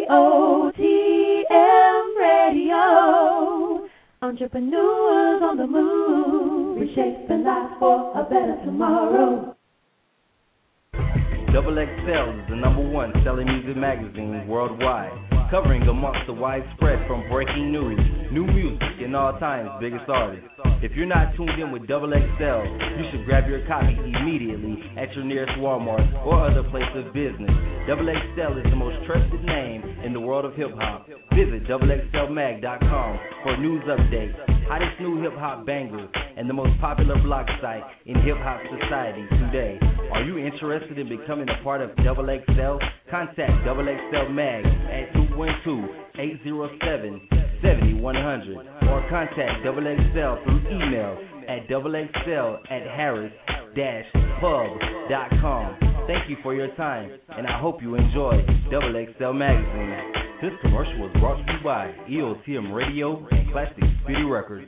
OTM Radio. Entrepreneurs on the move, reshaping life for a better tomorrow. Double XL is the #1 selling music magazine worldwide, covering amongst the widespread from breaking news, new music, and all times biggest artists. If you're not tuned in with Double XL, you should grab your copy immediately at your nearest Walmart or other place of business. Double XL is the most trusted name in the world of hip-hop. Visit doublexlmag.com for news updates, hottest new hip-hop bangers, and the most popular blog site in hip-hop society today. Are you interested in becoming a part of Double XL? Contact Double XL Mag at 212-807-7100 or contact Double XL through email at doublexl@harris-pub.com. Thank you for your time, and I hope you enjoy Double XL Magazine. This commercial was brought to you by EOTM Radio and Plastic Speedy Records.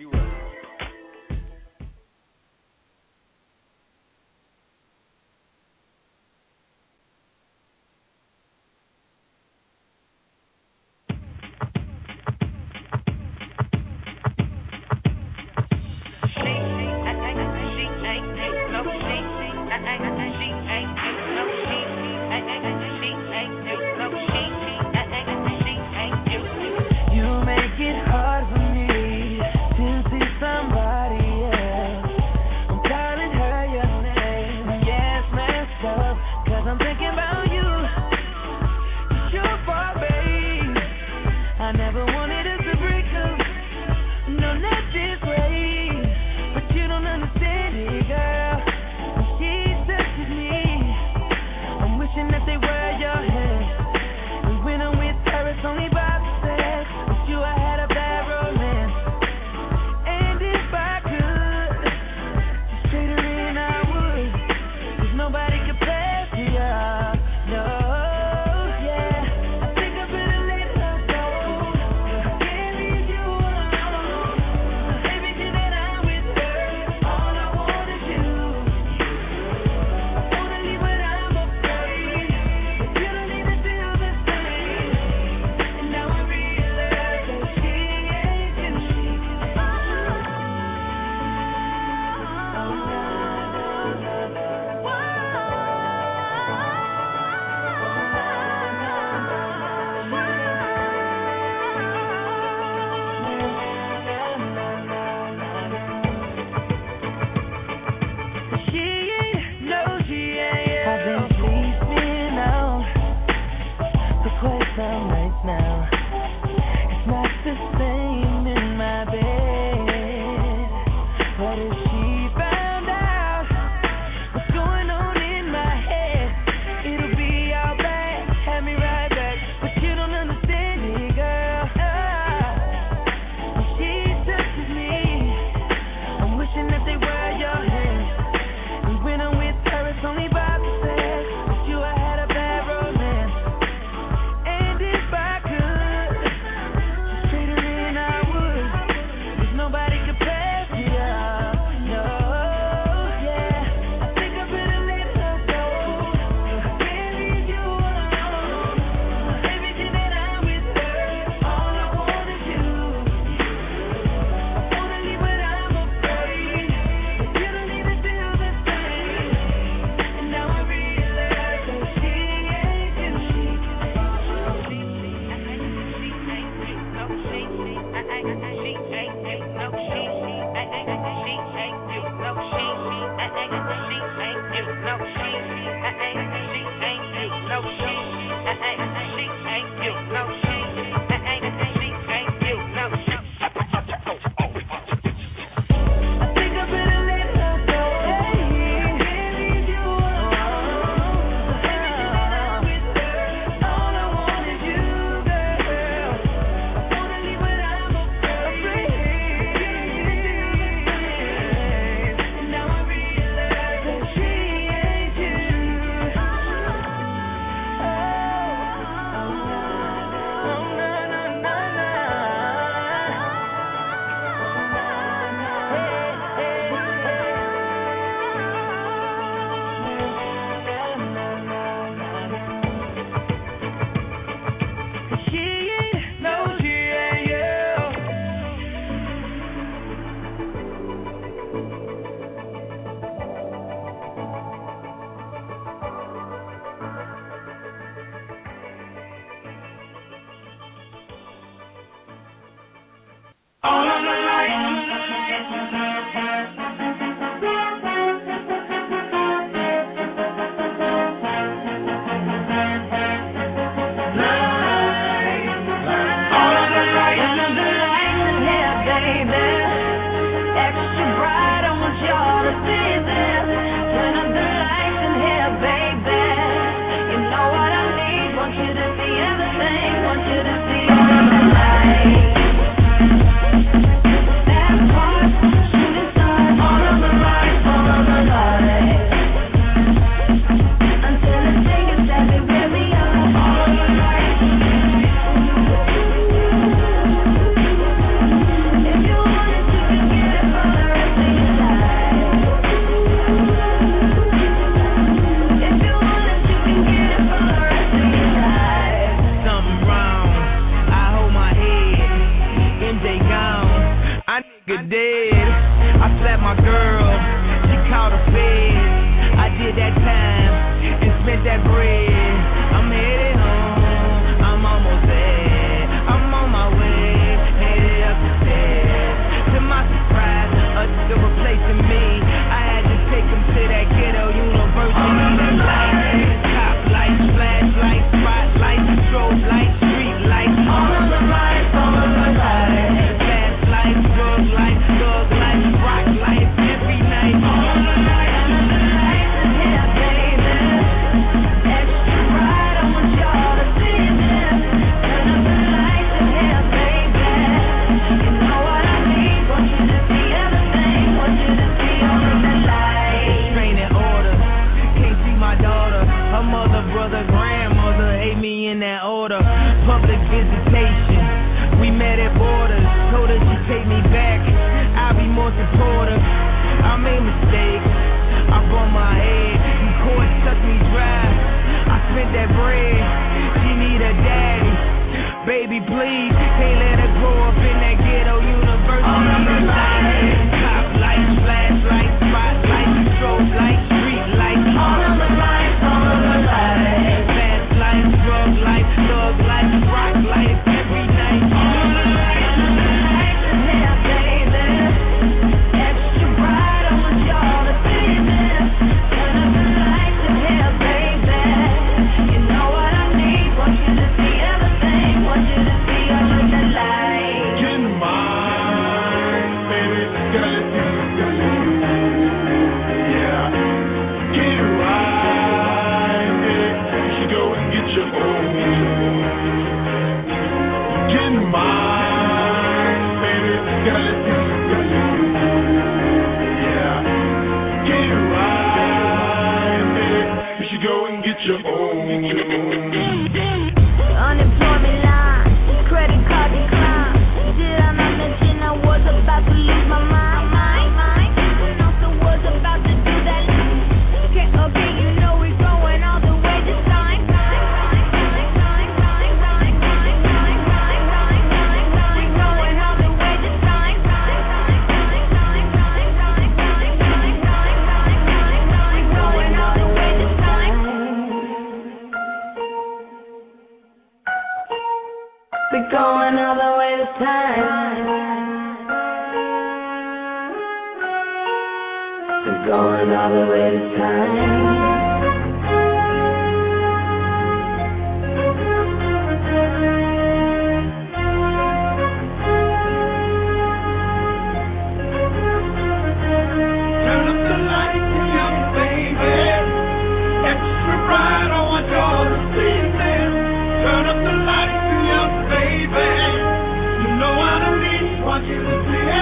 All of the lights.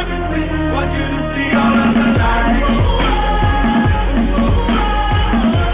Want you to see all of the lights.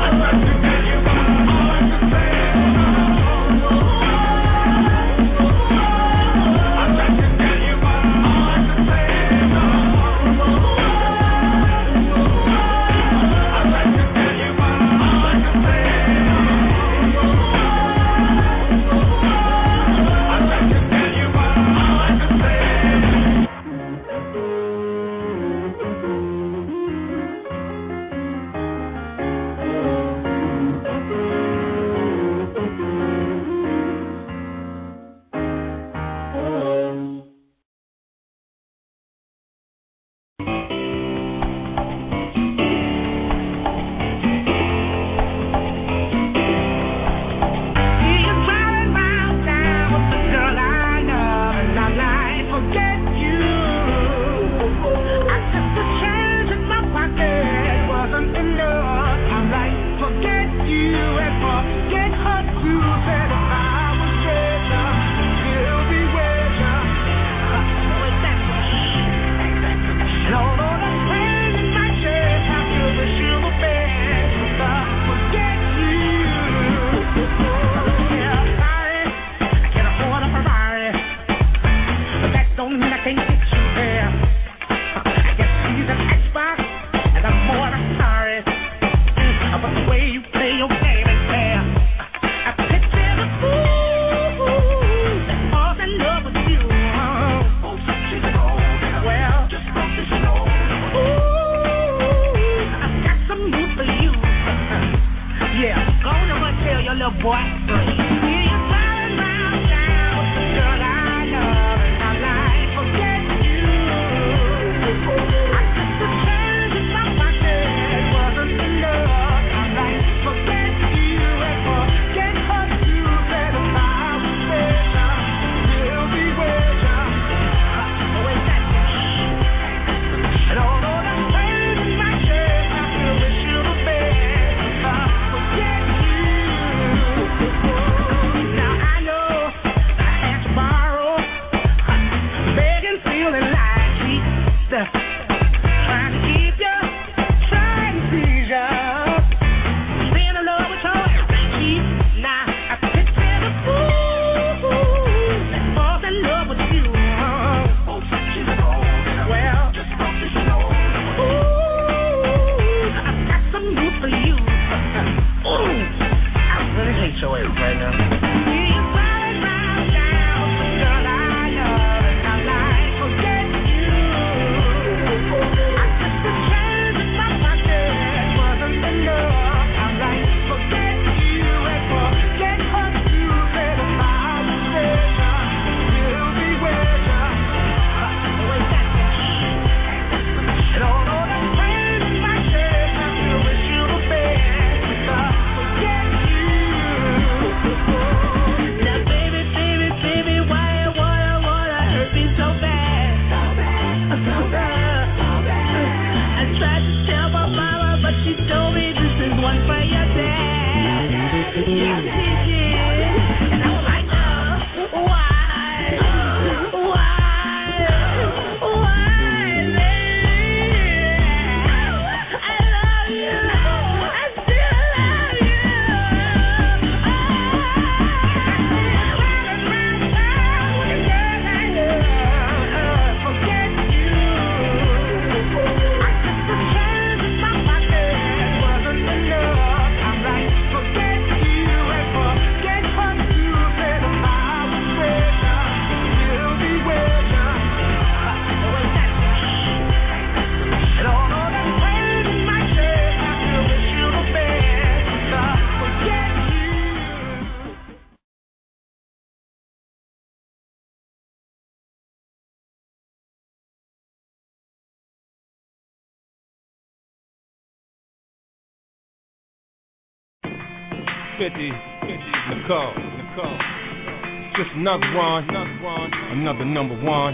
50, Nicole. Just another one, another number one.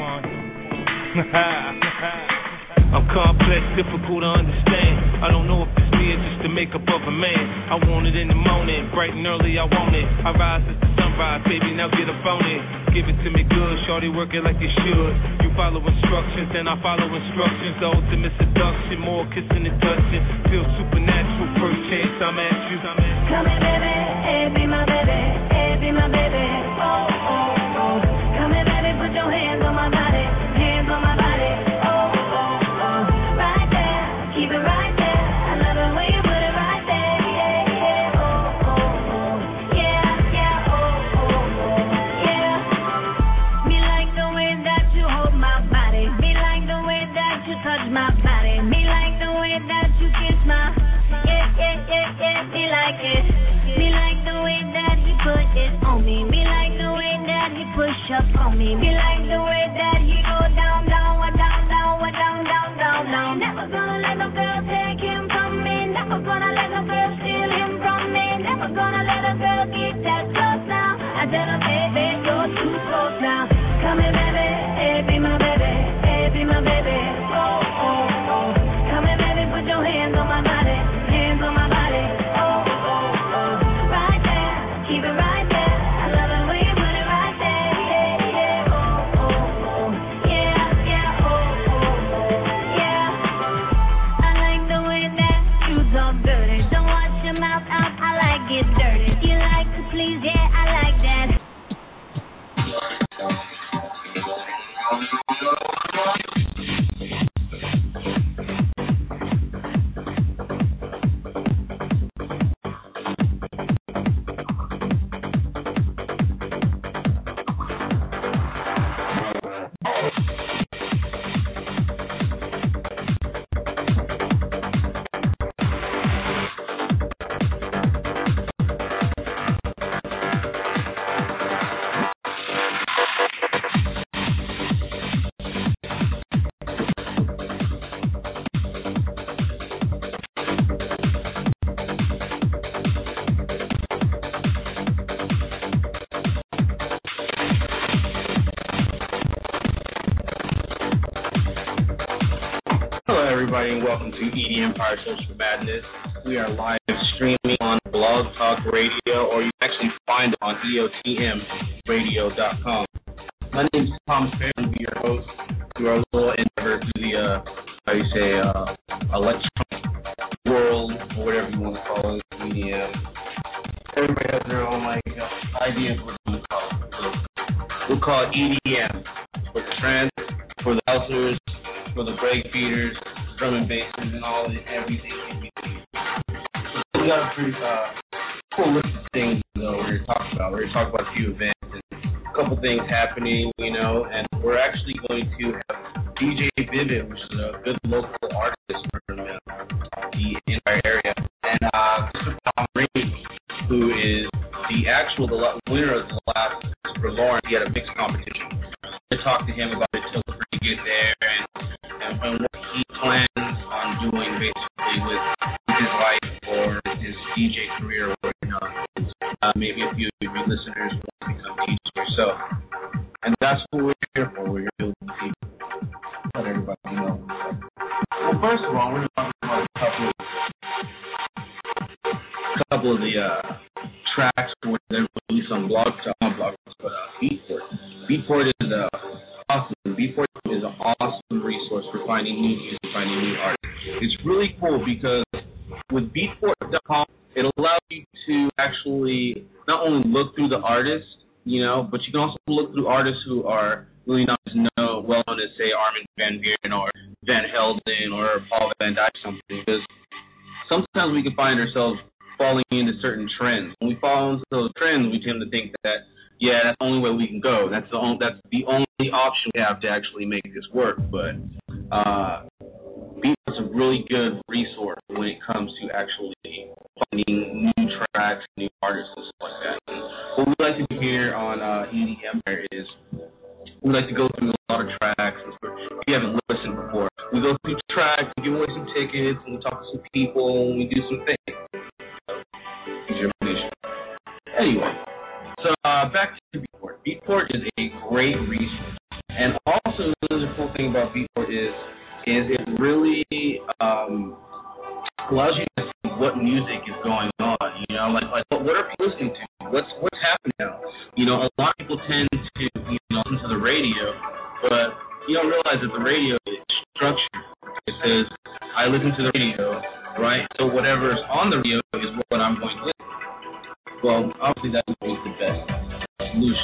I'm complex, difficult to understand. I don't know if it's me or just the makeup of a man. I want it in the morning, bright and early, I want it. I rise as the sunrise, baby, now get up on it. Give it to me good, shorty, work it like you should. You follow instructions, and I follow instructions. The ultimate seduction, more kissing and touching. Feel supernatural, first chance I'm at you. Come here, baby, be my baby, be my baby. Oh, oh, oh. Come here, baby, put your hands on my body, hands on my body. Up on me, be like the way that he go down, down, down, down, down, down, down, down. Never gonna let no girl take him from me. Never gonna let no girl steal him from me. Never gonna let a girl get that close now. I tell her, baby, you're too close now. Come here, baby, be my baby, be my baby. Oh, oh, oh. Come here, baby, put your hands on my body, hands on my body. Oh, oh, oh. Right there, keep it right there. I love it when you put it right there. Everybody, and welcome to EDM Empire Social Madness. We are live streaming on Blog Talk Radio, or you can actually find it on EOTMRadio.com. My name is Tom Fair, and I'll be your host through our little endeavor through the, electronic world, or whatever you want to call it, EDM. Everybody has their own, idea of what we call it. So we'll call it EDM for the trance, for the housers, for the break beaters, drum and basses, and everything in between. We got a pretty cool list of things we're going to talk about. We're going to talk about a few events and a couple things happening, and we're actually going to have DJ Vivid, which is a good local artist from the entire area, and Mr. Tom Green, who is the winner of the last for Lawrence. He had a mixed competition. We're going to talk to him about it till we get there, and what he plans on doing basically with his life or his DJ career, or maybe a few of your listeners want to become DJs yourself. And that's what we're here for. We're here to let everybody know. Well, first of all, we're going to talk about a couple of the tracks where they're released on Blog Talk, but Beatport. Beatport is awesome. Beatport is an awesome resource for finding new music, finding new artists. It's really cool because with Beatport.com, it allows you to actually not only look through the artists, but you can also look through artists who are really not as well known as, say, Armin van Buuren or Van Helden or Paul van Dyk or something. Because sometimes we can find ourselves falling into certain trends. When we fall into those trends, we tend to think that, that's the only way we can go. That's the only option we have to actually make this work. But Beatport's a really good resource when it comes to actually finding new tracks, new artists, and stuff like that. And what we like to do here on EDM is we like to go through a lot of tracks. If you haven't listened before, we go through tracks, we give away some tickets, and we talk to some people, and we do some things. These are my back to Beatport. Beatport is a great resource. And also, the cool thing about Beatport is it really allows you to see what music is going on. You know, like what are people listening to? What's happening now? You know, a lot of people tend to listen to the radio, but you don't realize that the radio is structured. It says, I listen to the radio, right? So whatever's on the radio is what I'm going to listen to. Well, obviously that's always the best solution.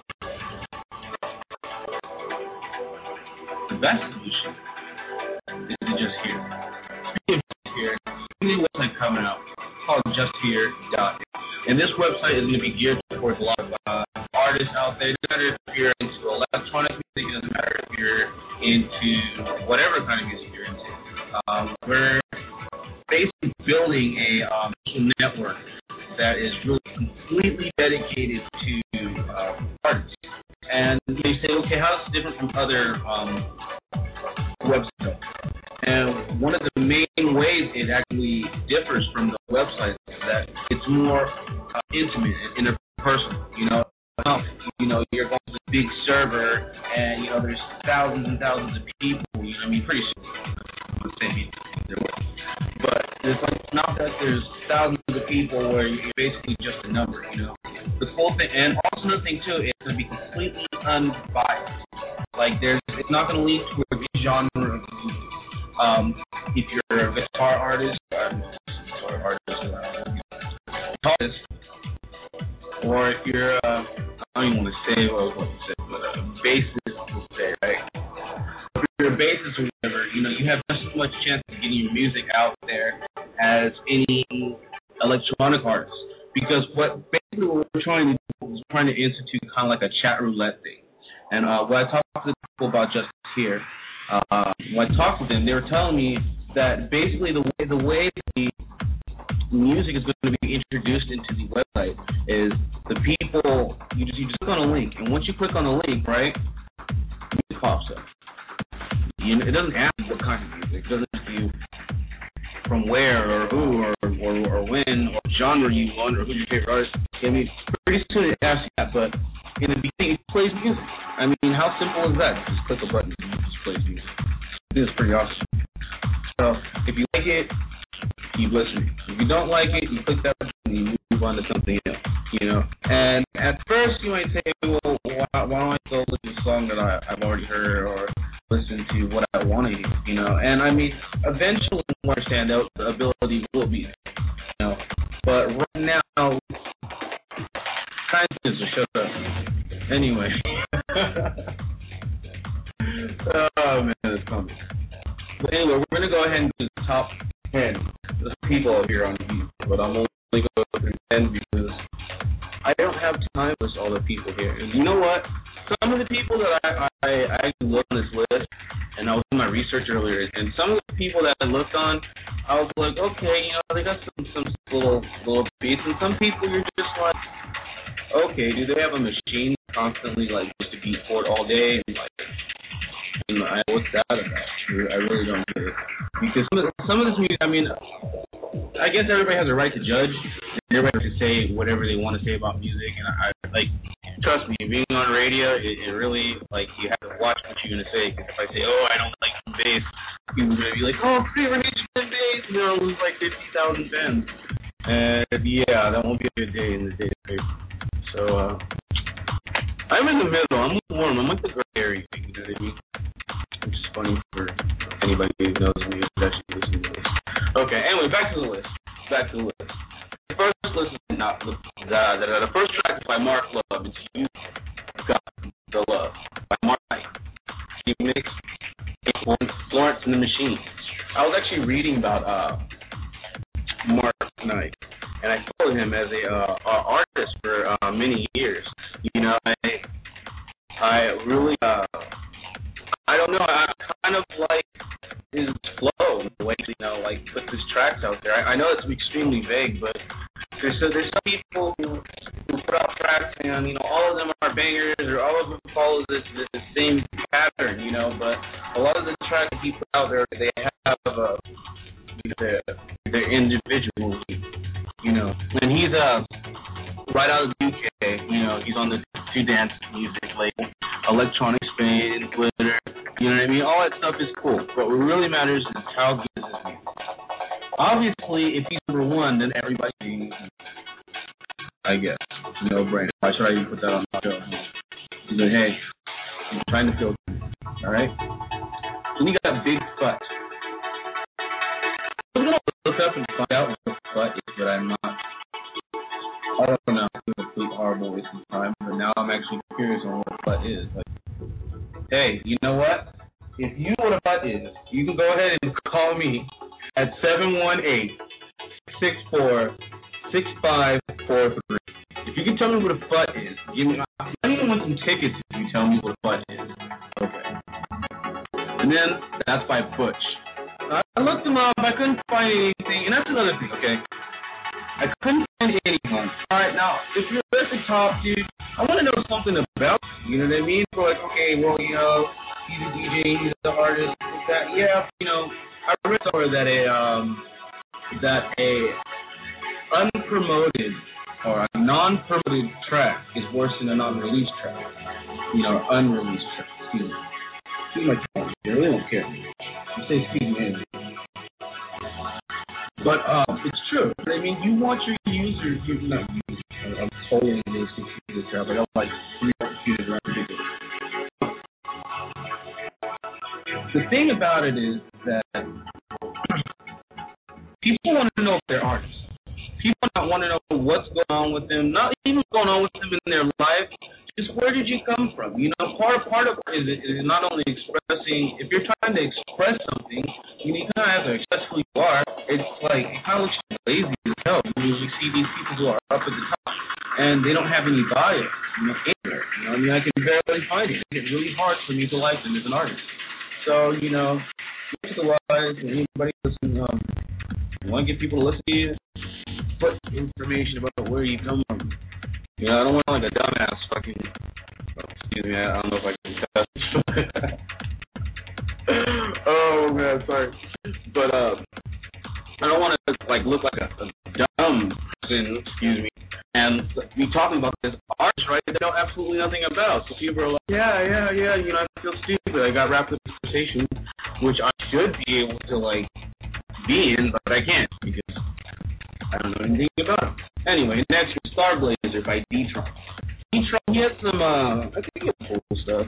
The best solution is to just hear. Speaking of just hear, a new website coming out called JustHear.it. And this website is going to be geared towards a lot of artists out there. It doesn't matter if you're into electronic music, it doesn't matter if you're into whatever kind of music you're into. We're basically building a social network that is really completely dedicated to artists. And you say, okay, how is it different from other websites? And one of the main ways it actually differs from the websites is that it's more intimate and interpersonal. You're going to a big server, and there's thousands and thousands of people. Pretty soon, but it's not that there's thousands of people where you're basically just a number. The cool thing, and also another thing too, is to be completely unbiased. It's not going to lead to a genre of music. If you're a guitar artist, or if you're I don't even want to say what I was going to say, but a bassist will say, right? If you're a bassist or whatever, you have just as much chance of getting your music out there as any electronic artist. Because what we're trying to do is trying to institute kind of like a chat roulette thing. And when I talked to people about Just Here, when I talked to them, they were telling me that basically the way the music is going to be introduced into the website is the people, you just click on a link, and once you click on a link, right, it pops up. It doesn't ask what kind of music. It doesn't ask you from where or who or when or genre you want or who's your favorite artist. Pretty soon it asks you that, but in the beginning it plays music. How simple is that? Just click a button and it just plays music. I think it's pretty awesome. So if you like it, keep listening. If you don't like it, you click that button and you move on to something else. And at first you might say, well, why don't I go listen to a song that I've already heard or listen to what I want to hear, And eventually you understand that the ability will be there, But right now, kind of is a shut up. Anyway. Oh, man, it's funny. But anyway, we're going to go ahead and do the top 10 people here on YouTube, but I'm only going to go through 10 because I don't have time to list all the people here. And you know what? Some of the people that I looked on this list, and I was doing my research earlier, and some of the people that I looked on, I was like, okay, they got some little beats, and some people you're just like, okay, do they have a machine constantly just to beat for it all day? And what's that about? I really don't get it. Because some of this music, I guess everybody has a right to judge, and everybody has to say whatever they want to say about music, and I trust me, being on radio, it really, you have to watch what you're going to say, because if I say, I don't like some bass, people are going to be like, favorite H&M bass, lose 50,000 fans. And yeah, that won't be a good day in the day. So, I'm in the middle, I'm lukewarm, I'm the gray area, which is funny for anybody who knows me who's actually listening to this. Okay, anyway, back to the list. The first list is the first track is by Mark Love. It's You Got the Love by Mark Knight. He mixed Florence and the Machine. I was actually reading about Mark Knight, and I followed him as a artist for many years. I really I don't know. I kind of like his flow, the way put his tracks out there. I know it's extremely vague, but there's some people who put out tracks and all of them are bangers or all of them follow this same pattern, but a lot of the tracks that he put out there, they have they're individual, and he's right out of the UK, he's on the To Dance music label, Electronic Spain, Twitter, you know what I mean? All that stuff is cool. But what really matters is how good is his music. Obviously, if he's number one, then everybody needs him. I guess. No brainer. Why should I even put that on the show? He's like, hey, I'm trying to feel good. All right? Then you got Big Fut. I'm going to look up and find out what Fut is, but I'm not. I don't know. It's a complete horrible waste of time, but now I'm actually curious on what Fut is. Like, hey, you know what? If you know what a Fut is, you can go ahead and call me at 718-646-5543. If you can tell me what a Fut is, give me. I even want some tickets if you tell me what a Fut is. Okay. And then that's by Butch. I looked him up. I couldn't find anything, and that's another thing. Okay. I couldn't find anyone. All right, now if you're at the top, dude, I want to know something about you. You know what I mean? So like, okay, well, he's a DJ, he's an artist, like that. Yeah, I read somewhere that a unpromoted or a non-promoted track is worse than a non-released track. Unreleased track. Excuse me. Excuse my tone. I really don't care. You say excuse me. But it's true. I mean, you want your user. I'm totally in this computer crap. I don't like 3 computers around ridiculous. The thing about it is that people want to know if they're artists. People want to know what's going on with them, not even what's going on with them in their life, just where did you come from? Part of it is not only expressing, if you're trying to express something, you kind of have to express who you are. It's like, it kind of looks lazy as hell. You see these people who are up at the top, and they don't have any bias, I can barely find it. It's really hard for me to like them as an artist. So, otherwise, anybody listen, you want to get people to listen to you, put information about where you come from. I don't want like a dumbass fucking. Excuse me, I don't know if I can cuss. Oh man, sorry. But I don't want to like look like a dumb person. Excuse me, and be talking about this artist, right? They know absolutely nothing about. So people are like, yeah. I feel stupid. I got wrapped up in this conversation, which I should be able to like be in, but I can't because I don't know anything about it. Anyway, next is Star Blazer by D-Tron. D-Tron, he has some, I think he has cool stuff.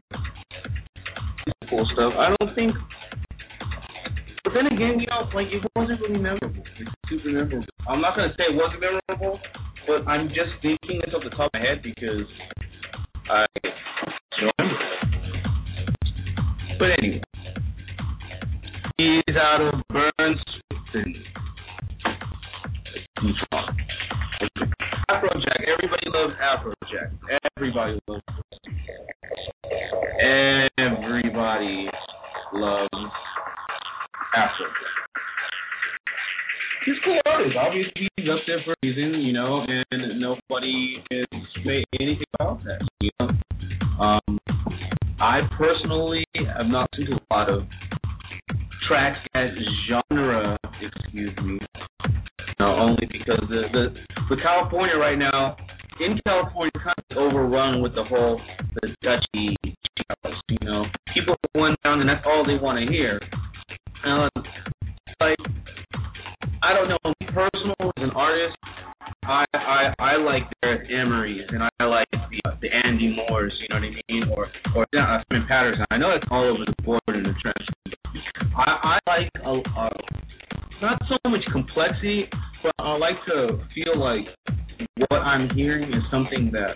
I don't think, but then again, it wasn't really memorable. It's super memorable. I'm not going to say it wasn't memorable, but I'm just thinking this off the top of my head because I remember it. But anyway, he's out of Burns, Switzerland. Afrojack. Everybody loves Afrojack. Everybody loves Afrojack. He's a cool artist. Obviously, he's up there for a reason, and nobody has made anything about that, I personally have not seen a lot of tracks that genre, only because the California right now, in California, kind of overrun with the Dutchy house, People went down and that's all they want to hear. I don't know, me personal as an artist, I like Gareth Emery's and I like the Andy Moores, you know what I mean, or Simon Patterson. I know it's all over the board in the trench. I like not so much complexity, but I like to feel like what I'm hearing is something that,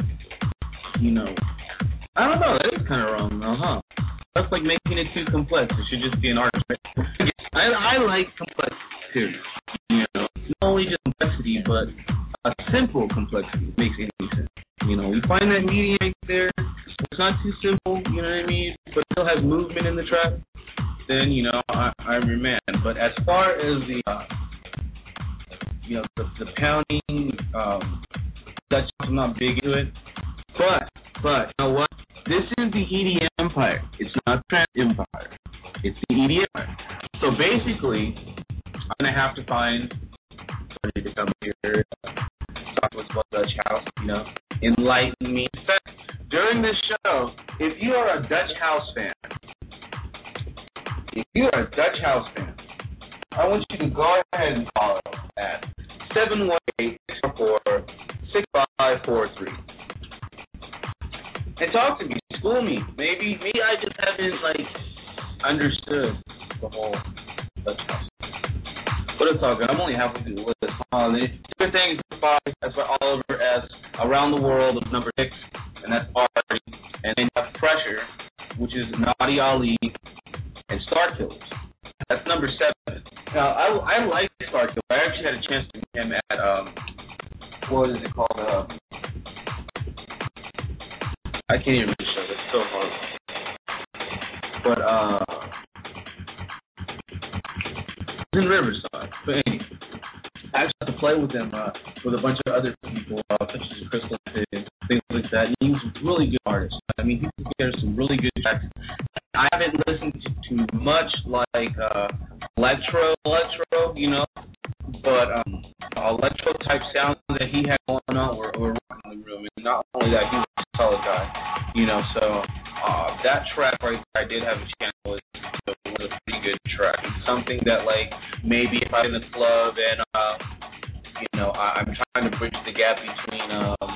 I don't know, that is kind of wrong, huh? That's like making it too complex. It should just be an artist, right? I like complexity too. Not only just complexity, but a simple complexity makes any sense. We find that medium there. It's not too simple, you know what I mean? But it still has movement in the track. Then I'm your man. But as far as the pounding, that's I'm not big into it. But you know what? This is the EDM empire. It's not trance empire. It's the EDM empire. So basically, I'm gonna have to find somebody to come here, talk to us about Dutch house, in enlighten me. In fact, during this show, if you are a Dutch house fan, I want you to go ahead and call at 718-644-6543. And talk to me, school me. Maybe I just haven't understood the whole Dutch house. But it's all good. I'm only halfway through the list. Good things as for Oliver S. Around the World of number 6, and that's Party. And then you have Pressure, which is Naughty Ali and Starkillers. That's number 7. Now I like Starkillers. I actually had a chance to meet him at what is it called? I can't even remember the show. It's so hard. But it's in Riverside. But anyway, I actually had to play with them with a bunch of other people, such as Crystal and things like that. And he was a really good artist. I mean, he put together some really good tracks. I haven't listened to much electro, but electro type sounds that he had going on were rocking the room. And not only that, he was a solid guy, So that track right there, I did have a chance with. It was a pretty good track. It's something that maybe if I'm in the club and I'm trying to bridge the gap between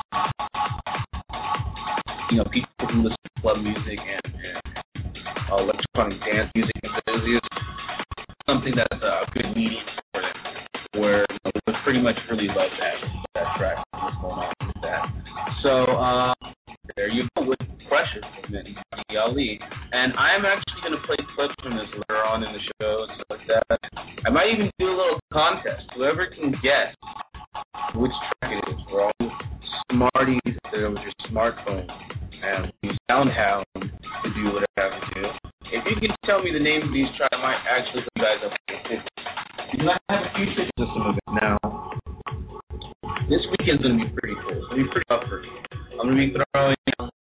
people who listen to club music and electronic dance music enthusiasts. Something that's a good medium for them, where we pretty much really love that track. What's going on with that? So there you go with Pressure from Naughty Ali, and I'm actually going to play clips from this later on in the show and stuff like that. I might even do a little contest. Whoever can guess which track it is. We're all smarties there with your smartphone and use SoundHound to do what I have to do. If you can tell me the name of these tracks, I might actually put you guys up to 50. Because I have a few pictures of some of it now. This weekend's going to be pretty cool. It's going to be pretty tough for me. I'm going to be throwing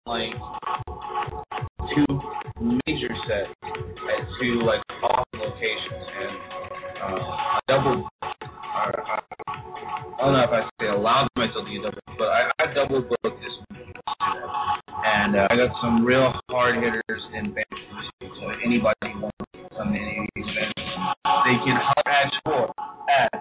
2 major sets at 2 off locations, and I doubled. I don't know if I say allowed myself to get double, but I double booked this weekend, and I got some real hard hitters in bands. So if anybody wants to come to any of these events, they can holler at Shore at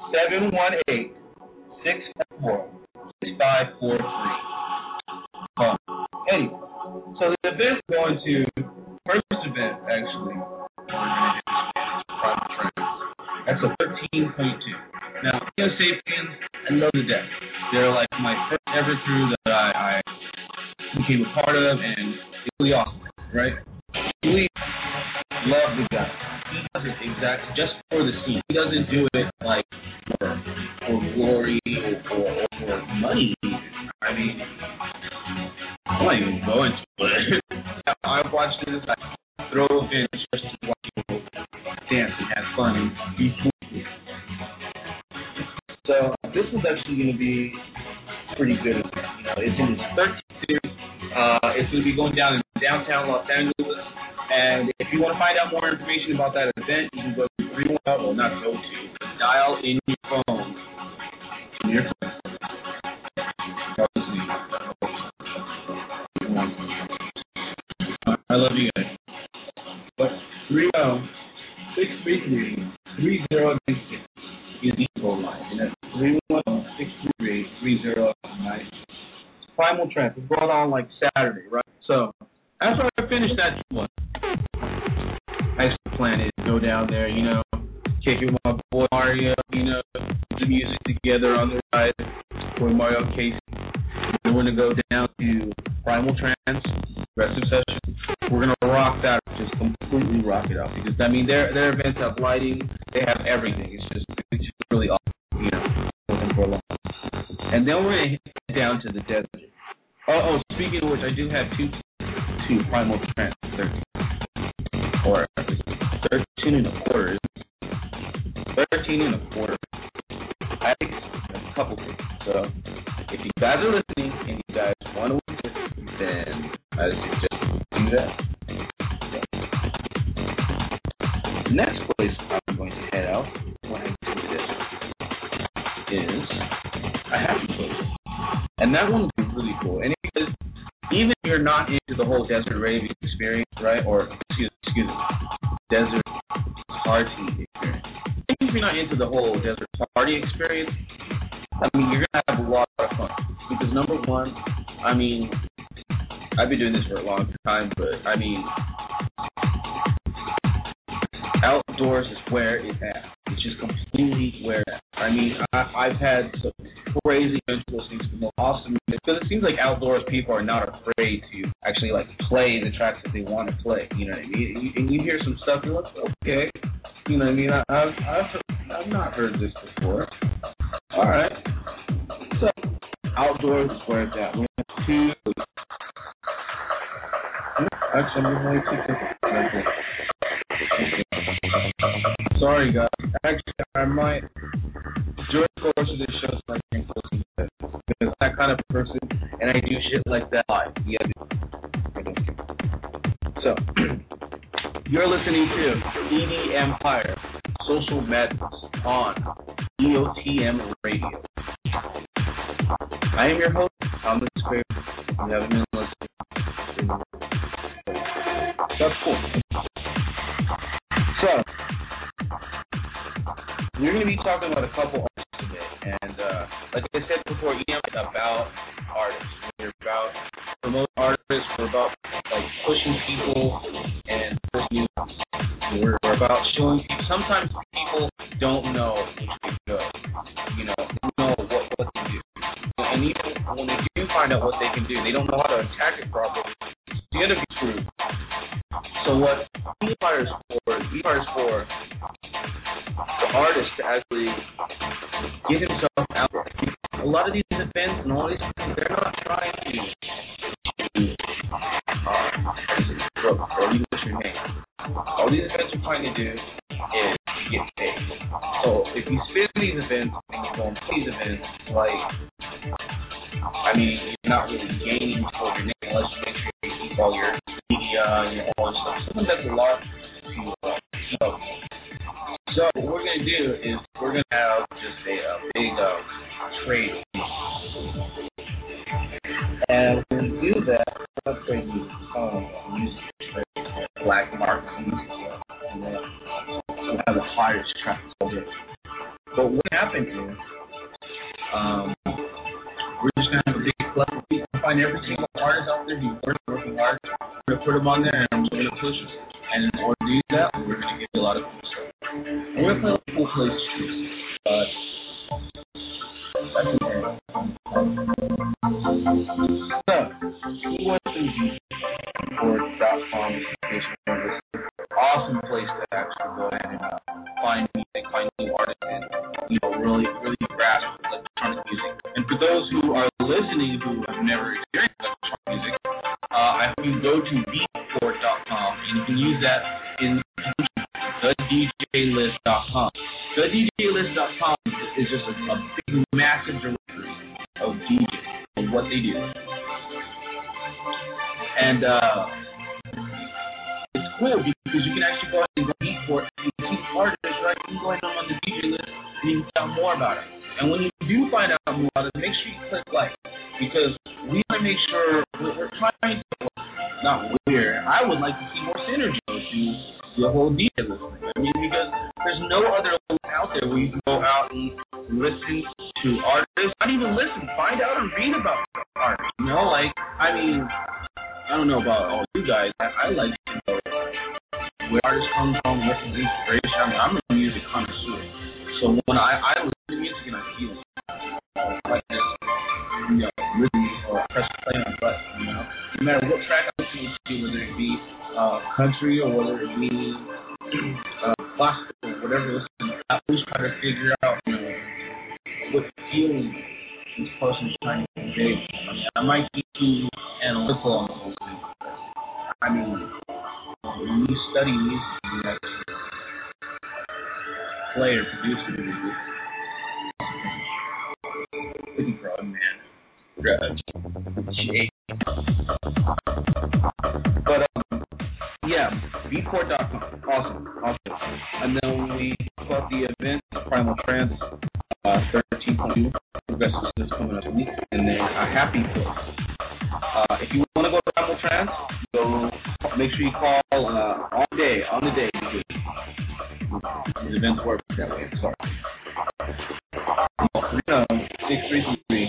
718-644-6543. Anyway, so the event's going to, first event actually, Private Trends. That's a 13.2. Now, Sapiens and Know the Deck. They're my first ever crew that I became a part of, and it's really awesome, right? We love the guy. He does it exactly just for the scene. He doesn't do it for glory or for money. I mean, I'm not even going to it. I've watched this. I throw in just to watch people dance and have fun and be cool. So this is actually going to be pretty good. It's in its 13th series. It's going to be going down in downtown Los Angeles. And if you want to find out more information about that event, you can go to dial in your phone. I love you guys. But 30633-3096 is the phone line. And that's 31633-3096. Primal Trance. It's brought on Saturday, right? So after I finish that one, my plan is to go down there, kick it with my boy Mario, the music together on the ride with Mario Casey. We're going to go down to Primal Trance, Aggressive Session. We're going to rock that, just completely rock it out. Because, their events have lighting, they have everything. It's just really awesome, looking for a long time. And then we're going to head down to the desert. Oh, speaking of which, I do have two Primal Trance 13. Or 13 and a quarter. 13 and a quarter. I think a couple things. So if you guys are listening and you guys want to listen, then I suggest do that. The next place I'm going to head out when I do this is a happy place. And that one will be really cool. And not into the whole desert raving experience, right? Or excuse me, desert party experience. If you're not into the whole desert party experience, I mean, you're gonna have a lot of fun because number one, I mean, I've been doing this for a long time, but I mean, outdoors is where it's at. It's just completely where it's at. I mean, I've had some crazy events listening to the most awesome music because it seems like outdoors people are not afraid to actually like play the tracks that they want to play. You know what I mean? And you hear some stuff, you're like, okay, you know what I mean? I've not heard this before. All right, so outdoors is where it's at. We have two. Actually, I'm going to take sorry, guys. Actually, I might, during the course of this show, start getting close to that. Because I'm that kind of person, and I do shit like that live. Yeah. So, you're listening to ED Empire, Social Madness on EOTM Radio. I am your host, Thomas Craig. You haven't been listening. That's cool. So, we're going to be talking about a couple artists today, and like I said before, EM is about artists. We're about promoting artists. We're about like pushing people and pushing music. We're about showing people. Sometimes people don't know which way to go. You know, they don't know what to do. And even when they do find out what they can do, they don't know how to attack it properly. It's going to be true. So what EMPire is for the artist to actually get himself out there. A lot of these events and all these things, they're not trying to or even what's your name. All these events are trying to do is get paid. So if you spin these events and you go on these events, like, I mean, you're not really gaining for your name unless you make sure you keep all your media and all that stuff. Something that's a lot to know. So what we're going to do is we're going to have just a big trade. And we're going to do that, we're going to trade music, black market music, and then we'll have the hardest tracks over there. But what happened is, we're just going to have a big collective of people, find every single artist out there who's working hard. We're going to put them on there, and we're going to push them. And in order to do that, we're going to give you a lot of cool stuff. And we're going to play full place streets. But that's okay. So, we went to beatport.com. Awesome place to actually go ahead and find music, find new artists, and really grasp electronic music. And for those who are listening who have never experienced electronic music, I hope you go to beatport.com and you can use that in thedjlist.com. Thedjlist.com is just a big, massive directory of DJs and what they do. And it's cool because you can actually go ahead and go to Beatport and see artists, right? You can go ahead and on the DJ list and you can find out more about it. And when you do find out more about it, make sure you click like, because we want to make sure we're trying to, I would like to see more synergy to the whole DJ list. I mean, because there's no other out there where you can go out and listen to artists, not even listen, find out and read about artists. You know, like, I mean, I don't know about all you guys. I like to know where artists come from, what's the inspiration. I mean, I'm a music connoisseur. So when I listen to music and I feel it, like this, rhythm or press play on a button, no matter what track I'm listening to, whether it be country or whether it be classical, whatever it is, I always try to figure out, what feeling this person's trying to convey. I mean, I might be too analytical on the whole thing. I mean, when you study music, you actually play or produce the music. Pretty broad, man. But, yeah, beatport.com. Awesome. And then when we got the event, Primal Trance, 13.2, Progressive is coming up week, and then a Happy Place. If you want to go to Primal make sure you call on the day, because these events work that way. Sorry. 633.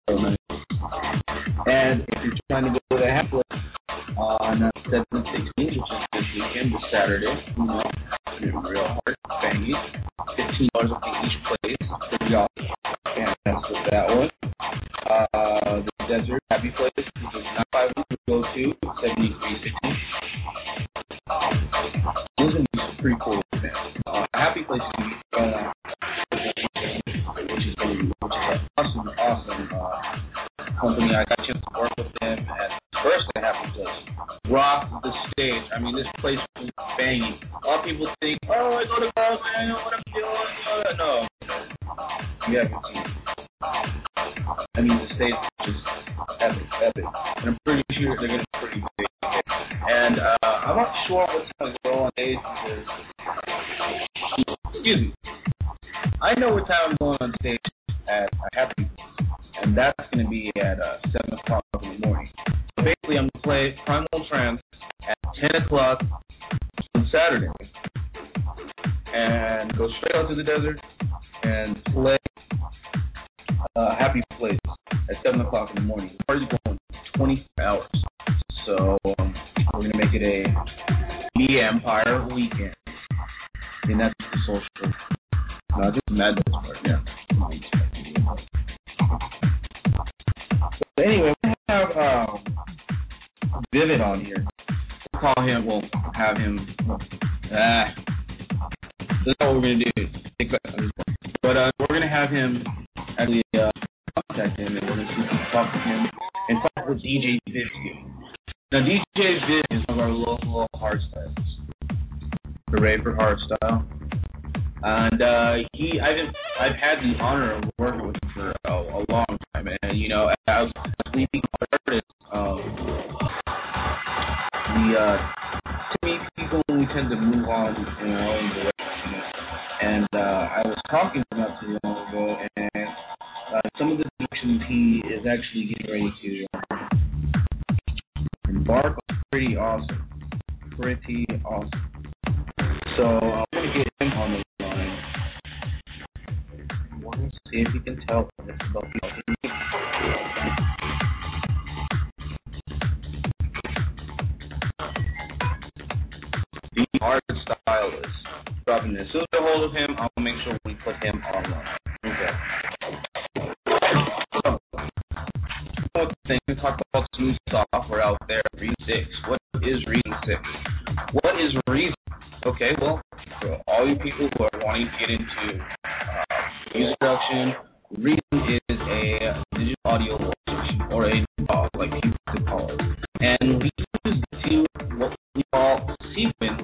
And if you're trying to go to the half on 7th and 16th, which is this weekend, this Saturday, real hard, banging, $15 for each place, $50. And that's with that one. The Desert Happy Place is not 5 weeks to go to, 7360. Those are pretty cool events. Happy Place is which is an awesome company. I got a chance to work with them at first at Happy Place. Rock the stage. I mean, this place is banging. A lot of people think, oh, I go to girls, I know what I'm doing. No, you haven't seen it. I mean, the stage is just epic. And I'm pretty sure they're going to be pretty big. And I'm not sure what time to go on stage because, excuse me, I know what time I'm going on stage at Happy Place, and that's going to be at 7 o'clock in the morning. So basically, I'm going to play Primal Trance at 10 o'clock on Saturday, and go straight out to the desert and play Happy Place at 7 o'clock in the morning. The party's going 24 hours. So we're going to make it a media empire weekend. And that's the social. No, just Mad Dog's part, yeah. So anyway, we have Vivid on here. We'll have him. That's not what we're going to do. But we're going to have him actually contact him, and we're going to see if we can talk to him and talk with DJ Viv. Now, DJ Viv is one of our local hardstyles. Hooray for hardstyle. And I've had the honor of working with him for a long time. And, you know, as leading artist, to me, people, we tend to move on in our own direction. And I was talking about too long ago, and some of the directions he is actually getting ready to embark on pretty awesome. So I'm going to get him on the line. I want to see if he can tell us about the art stylist. Dropping this. As soon as I get hold of him, I'll make sure we put him online. Okay. So, we talk about smooth software out there. Read 6. What is Reading 6? What is Reason? Okay, well, for all you people who are wanting to get into music production, Reason is a digital audio workstation, or a DAW, like people could call it. And we use it to what we call sequence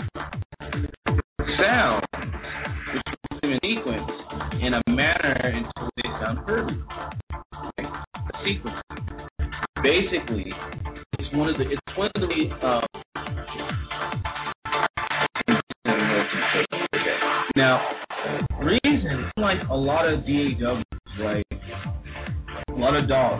sound, which puts them in sequence in a manner until they sound perfect. Like a sequence. Basically, it's one of the now, Reason, like a lot of DAWs, right? A lot of DAWs.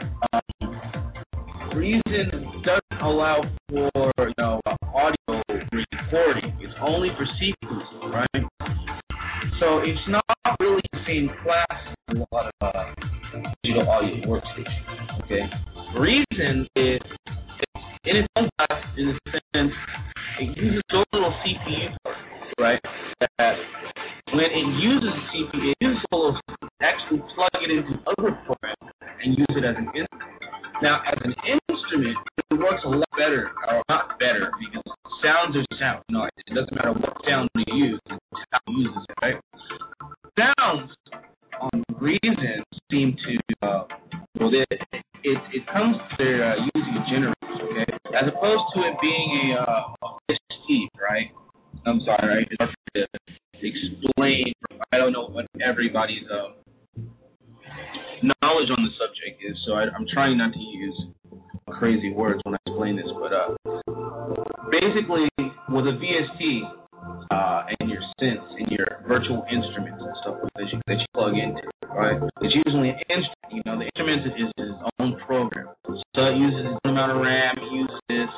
Reason doesn't allow for, audio recording. It's only for sequencing, right? So it's not really the same class as a lot of digital audio workstations, okay? Reason is in its own class, in the sense, it uses so little CPU, right, that when it uses a CPU, it uses all those, actually plug it into other programs and use it as an instrument. Now, as an instrument, it works a lot better, or not better, because sounds are sound. It doesn't matter what sound you use, it's how you use it, right? Sounds on Reason seem to, it comes to using generators, okay? As opposed to it being a VST, right? I'm sorry, right? It's hard to explain. I don't know what everybody's knowledge on the subject is, so I'm trying not to use crazy words when I explain this. But basically, with a VST and your synths and your virtual instruments and stuff that you plug into, right? It's usually an instrument. The instrument is its own program. So it uses its own amount of RAM, it uses this, and it uses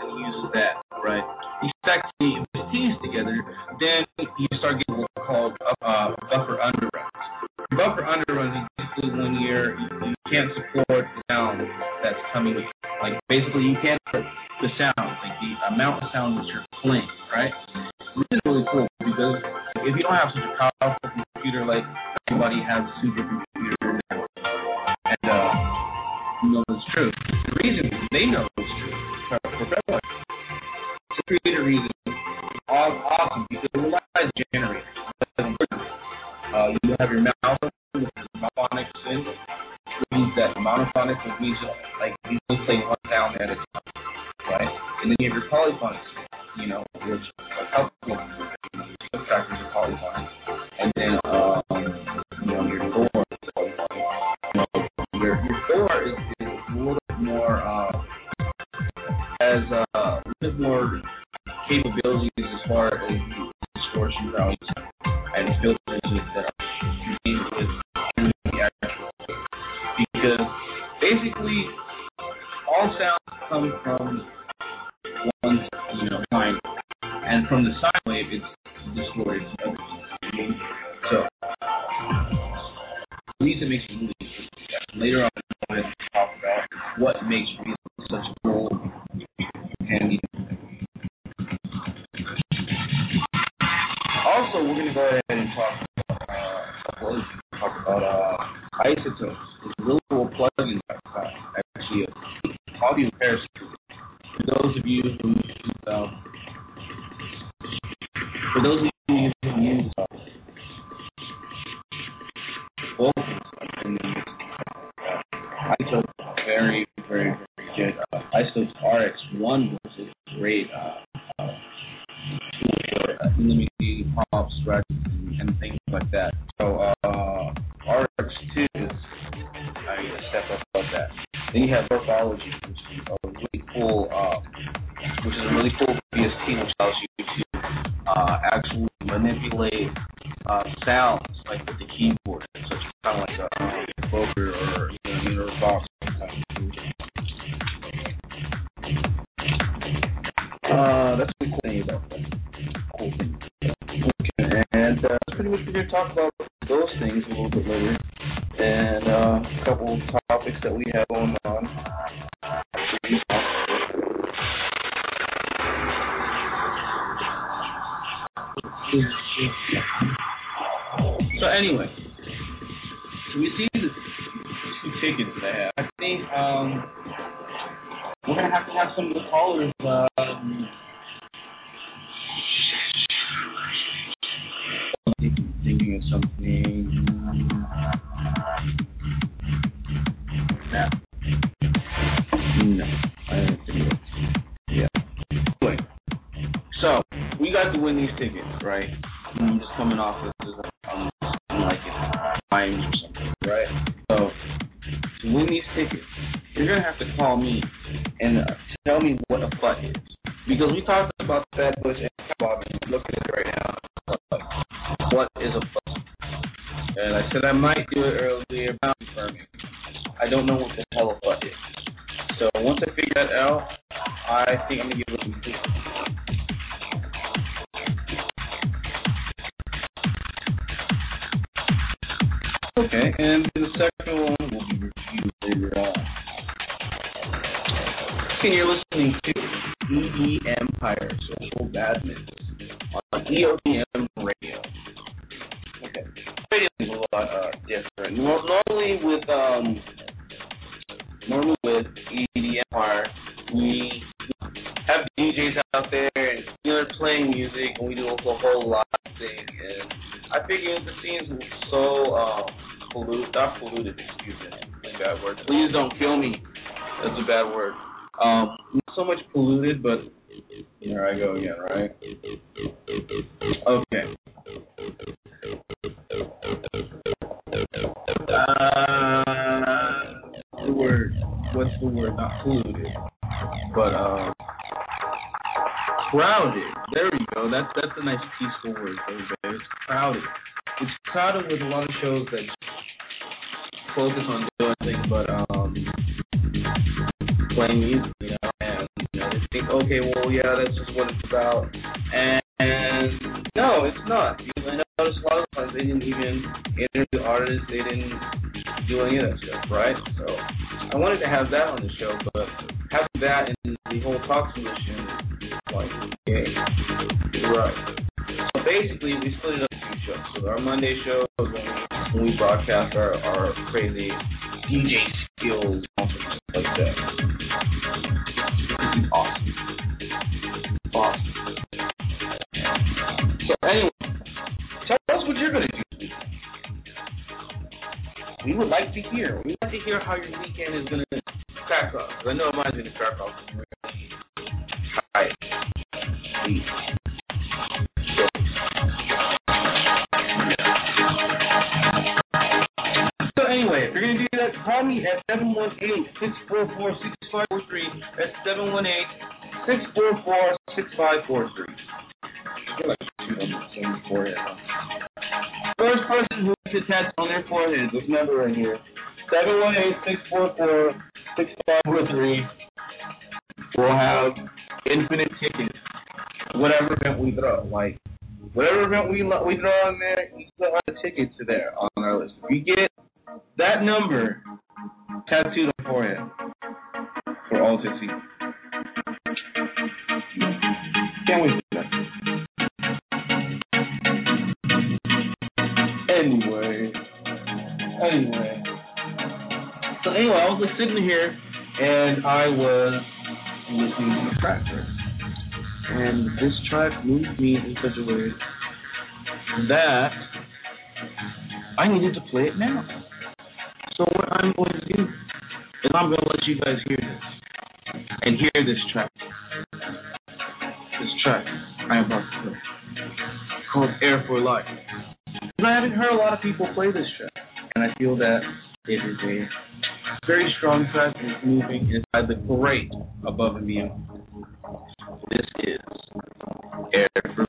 that, right? You stack the teams together, then you start getting what's called buffer underruns. Buffer underruns is basically when you can't support the sound that's coming. Like basically you can't put the sound, like the amount of sound that you're playing, right? This is really cool because if you don't have such a powerful computer, like everybody has a supercomputer now, and you know it's true. The reason they know it's true for everyone, to create a reason, awesome because it relies on generators. You have your monophonics, which is monophonics in, which means that monophonics, which means like you only play one sound at a time, right? And then you have your polyphonics, you know, which help subtractors are polyphonics, and then you know your door is polyphonic. You know, your door is a little bit more has a little bit more capabilities as far as distortion values and filters that are contained with the actual. Because basically all sounds come from one, you know, sine, and from the sine wave it's distorted. So at least it makes it really interesting. Later on, I'm going to talk about what makes Reason such a cool handy. Also, we're going to go ahead and talk about Isotopes. It's a really cool plugin actually a audio comparison. For those of you who use vocals, and Isotopes very, very, very good. Isotopes RX1 was a great tool for eliminating pops, scratches, and things like that. So RX2 is a step up above that. Then you have Morphology, which is a really cool, VST, which allows you to actually manipulate sounds like with the keyboard, such kind of like a Voker or a box. That's the cool thing about that. Cool thing. Okay, and that's pretty much we're going to talk about those things a little bit later, and a couple of topics that we have going on. So anyway, so we see the two tickets that I have. I think we're going to have some of the callers thinking of something. No, I don't think it. Yeah. Anyway, so we got to win these tickets, right? I'm just coming off of this, like Miami or something, right? So to win these tickets, you're gonna have to call me and tell me what a FUT is, because we talked about Fat Bush and Bob, and look at it right now. What is a FUT? And I said I might do it earlier, but I'm confirming. I don't know what the hell a FUT is. So once I figure that out, I think I'm gonna give it a complete. Okay, and the second one will be reviewed later on. And you're listening to ED Empire Social Badminton on EOTM Radio. Okay, radio is a lot different. Normally with ED Empire, we have DJs out there and they're playing music, and we do a whole lot of things. And I figure the scene's so not polluted, excuse me, that's a bad word. Please don't kill me. That's a bad word. Not so much polluted, but here I go again, right? Okay. The word. What's the word? Not polluted, but crowded. There we go. That's a nice peaceful word, everybody. It's crowded. It's crowded with a lot of shows that focus on doing things, but playing music, and think, okay, well, yeah, that's just what it's about. And no, it's not. I noticed a lot of times they didn't even interview artists. They didn't do any of that stuff, right? So I wanted to have that on the show, but having that and the whole talk solution is like, okay, you're right. So basically, we split it up into 2 shows. So our Monday show is when we broadcast our crazy DJ skills, like that. Awesome. So anyway, tell us what you're going to do. We would like to hear. We'd like to hear how your weekend is going to crack off. Because I know mine's going to crack off. Hi. Please. So anyway, if you're going to do that, call me at 718-644-6543. That's 718-644-6543. First person who gets a tattoo on their forehead, this number right here, 718-644-6543. We'll have infinite tickets. Whatever event we throw, like whatever event we throw in there, you still have the tickets to there on our list. If you get that number tattooed on the forehead for all to see. Can't wait for that. Anyway. So anyway, I was just sitting here and I was listening to the track first. And this track moved me in such a way that I needed to play it now. So what I'm going to do is I'm going to let you guys hear this. And hear this track. This track I am about to play. It's called Air for Life. And I haven't heard a lot of people play this track. And I feel that it is a very strong track and it's moving inside the great Above and Beyond. This is Air for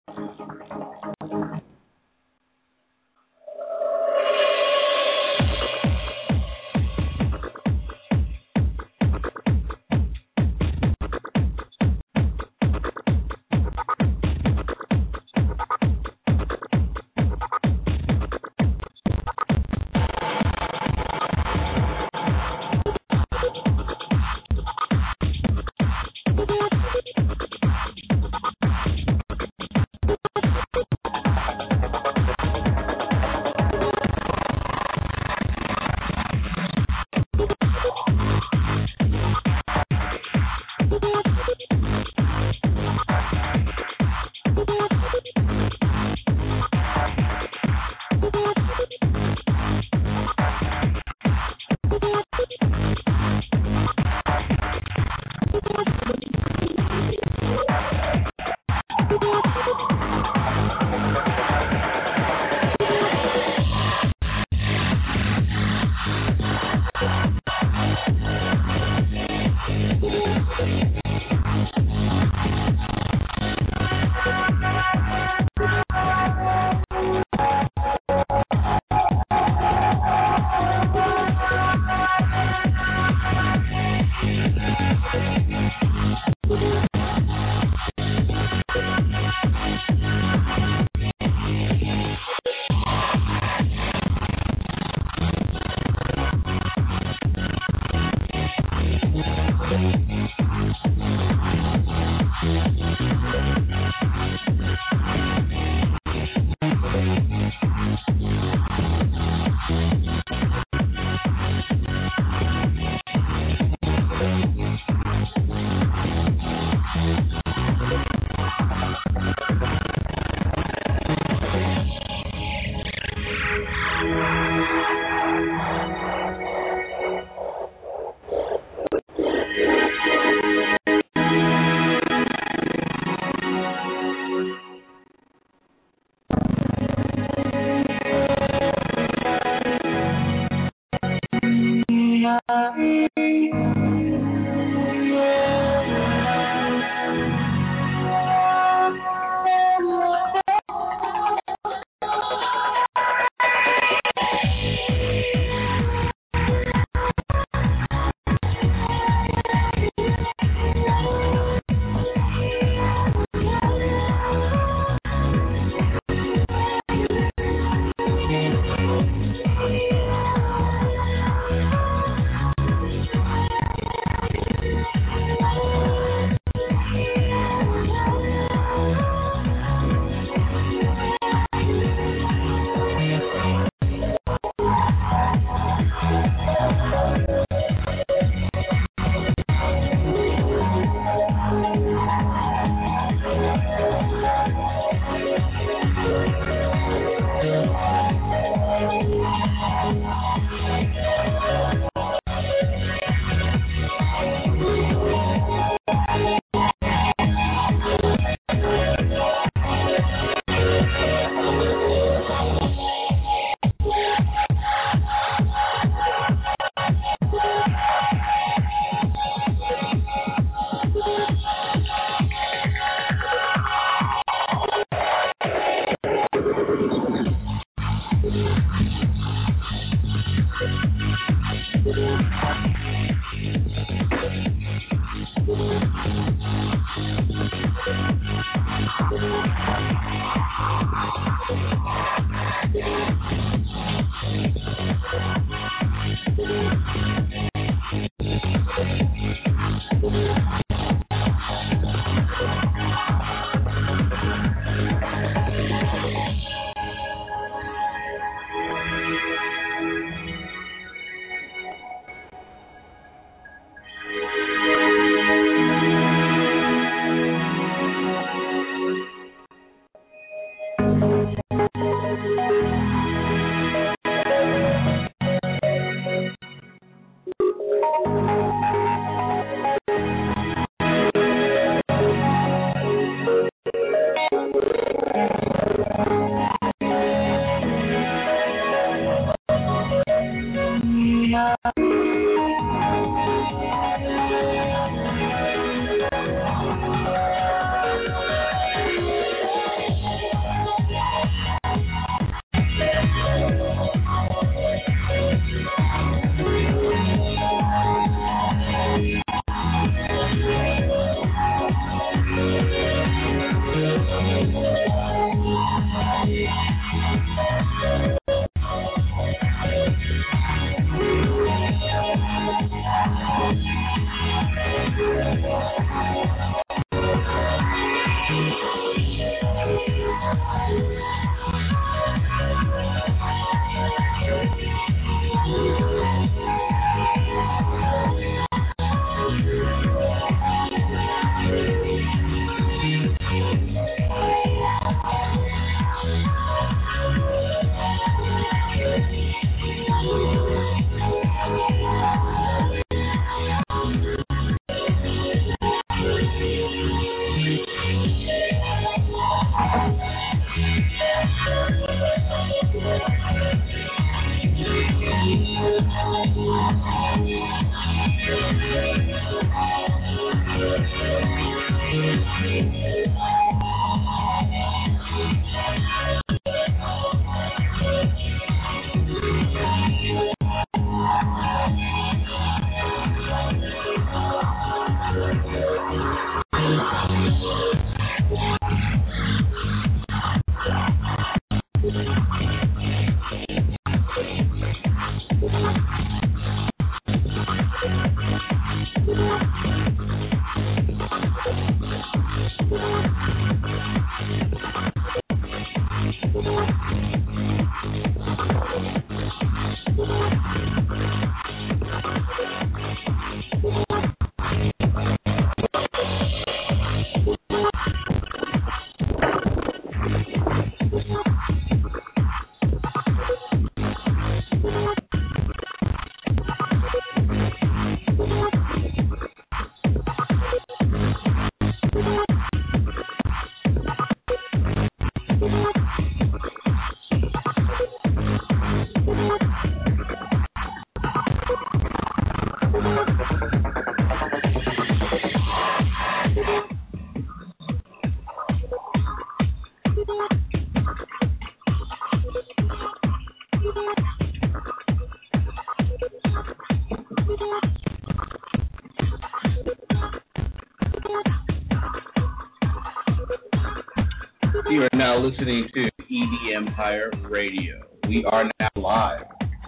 You are now listening to ED Empire Radio. We are now live.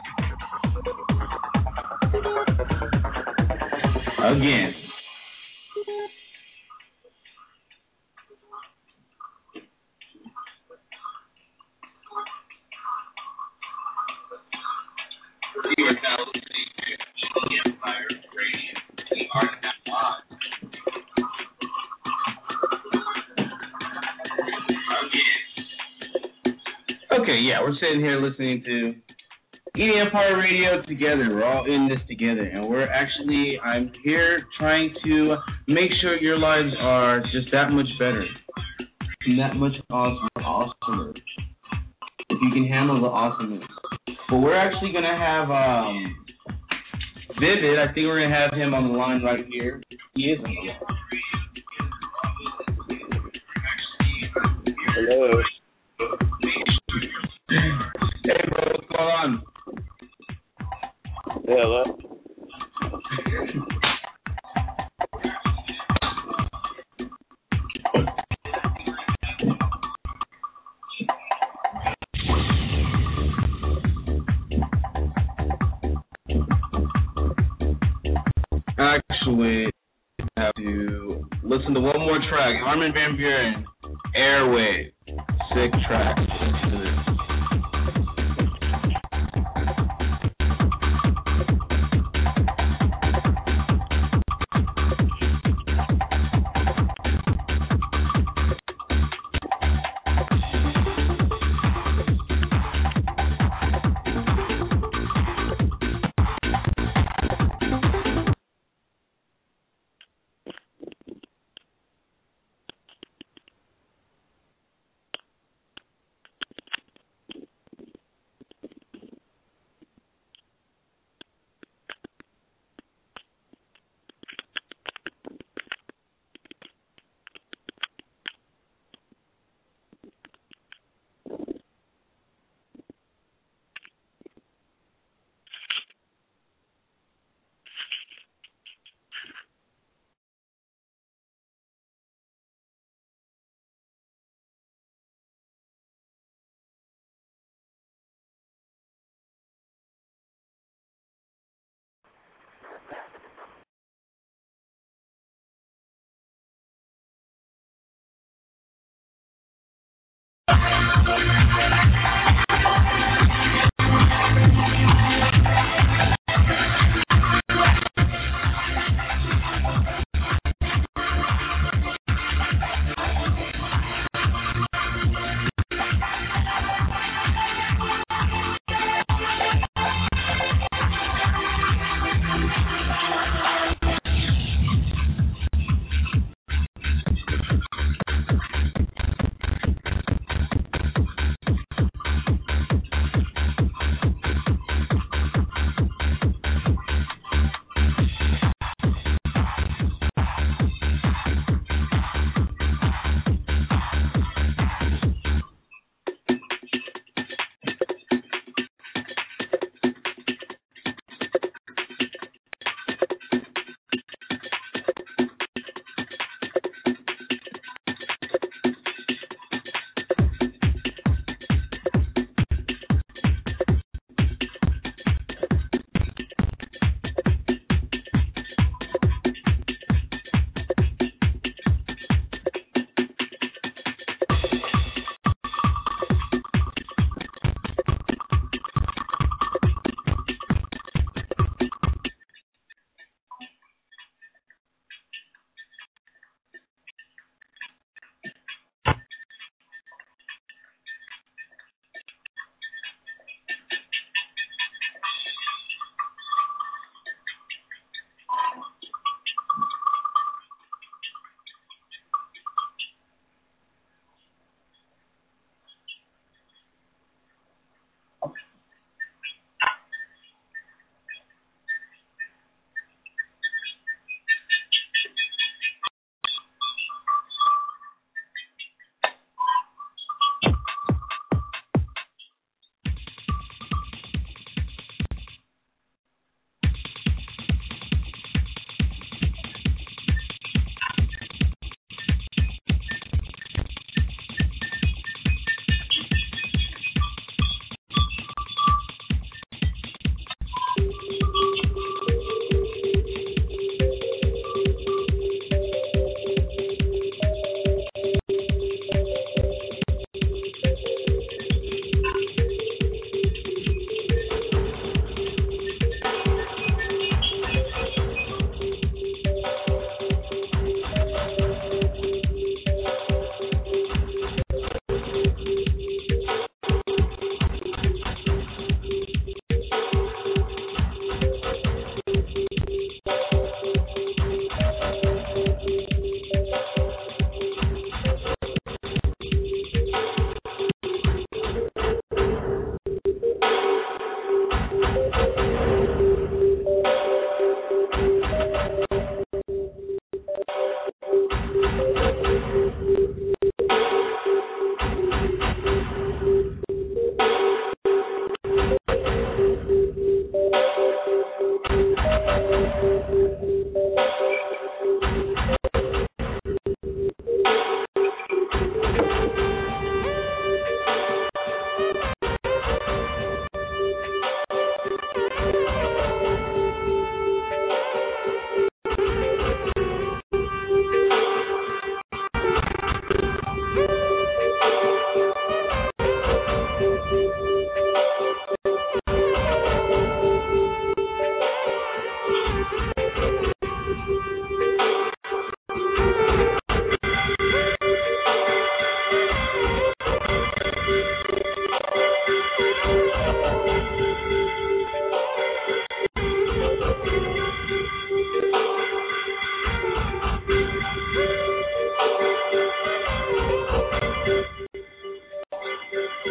Again. You are now listening to ED Empire Radio. We are now live. Okay, yeah, we're sitting here listening to ED Empire Radio together. We're all in this together, and I'm here trying to make sure your lives are just that much better, and that much awesomer. If you can handle the awesomeness. But we're actually going to have Vivid. I think we're going to have him on the line right here. He is on the line. Hello. Hey, bro, what's going on? Yeah, hello. Actually, I have to listen to one more track. Armin van Buuren, Airway. Sick track. Listen to this.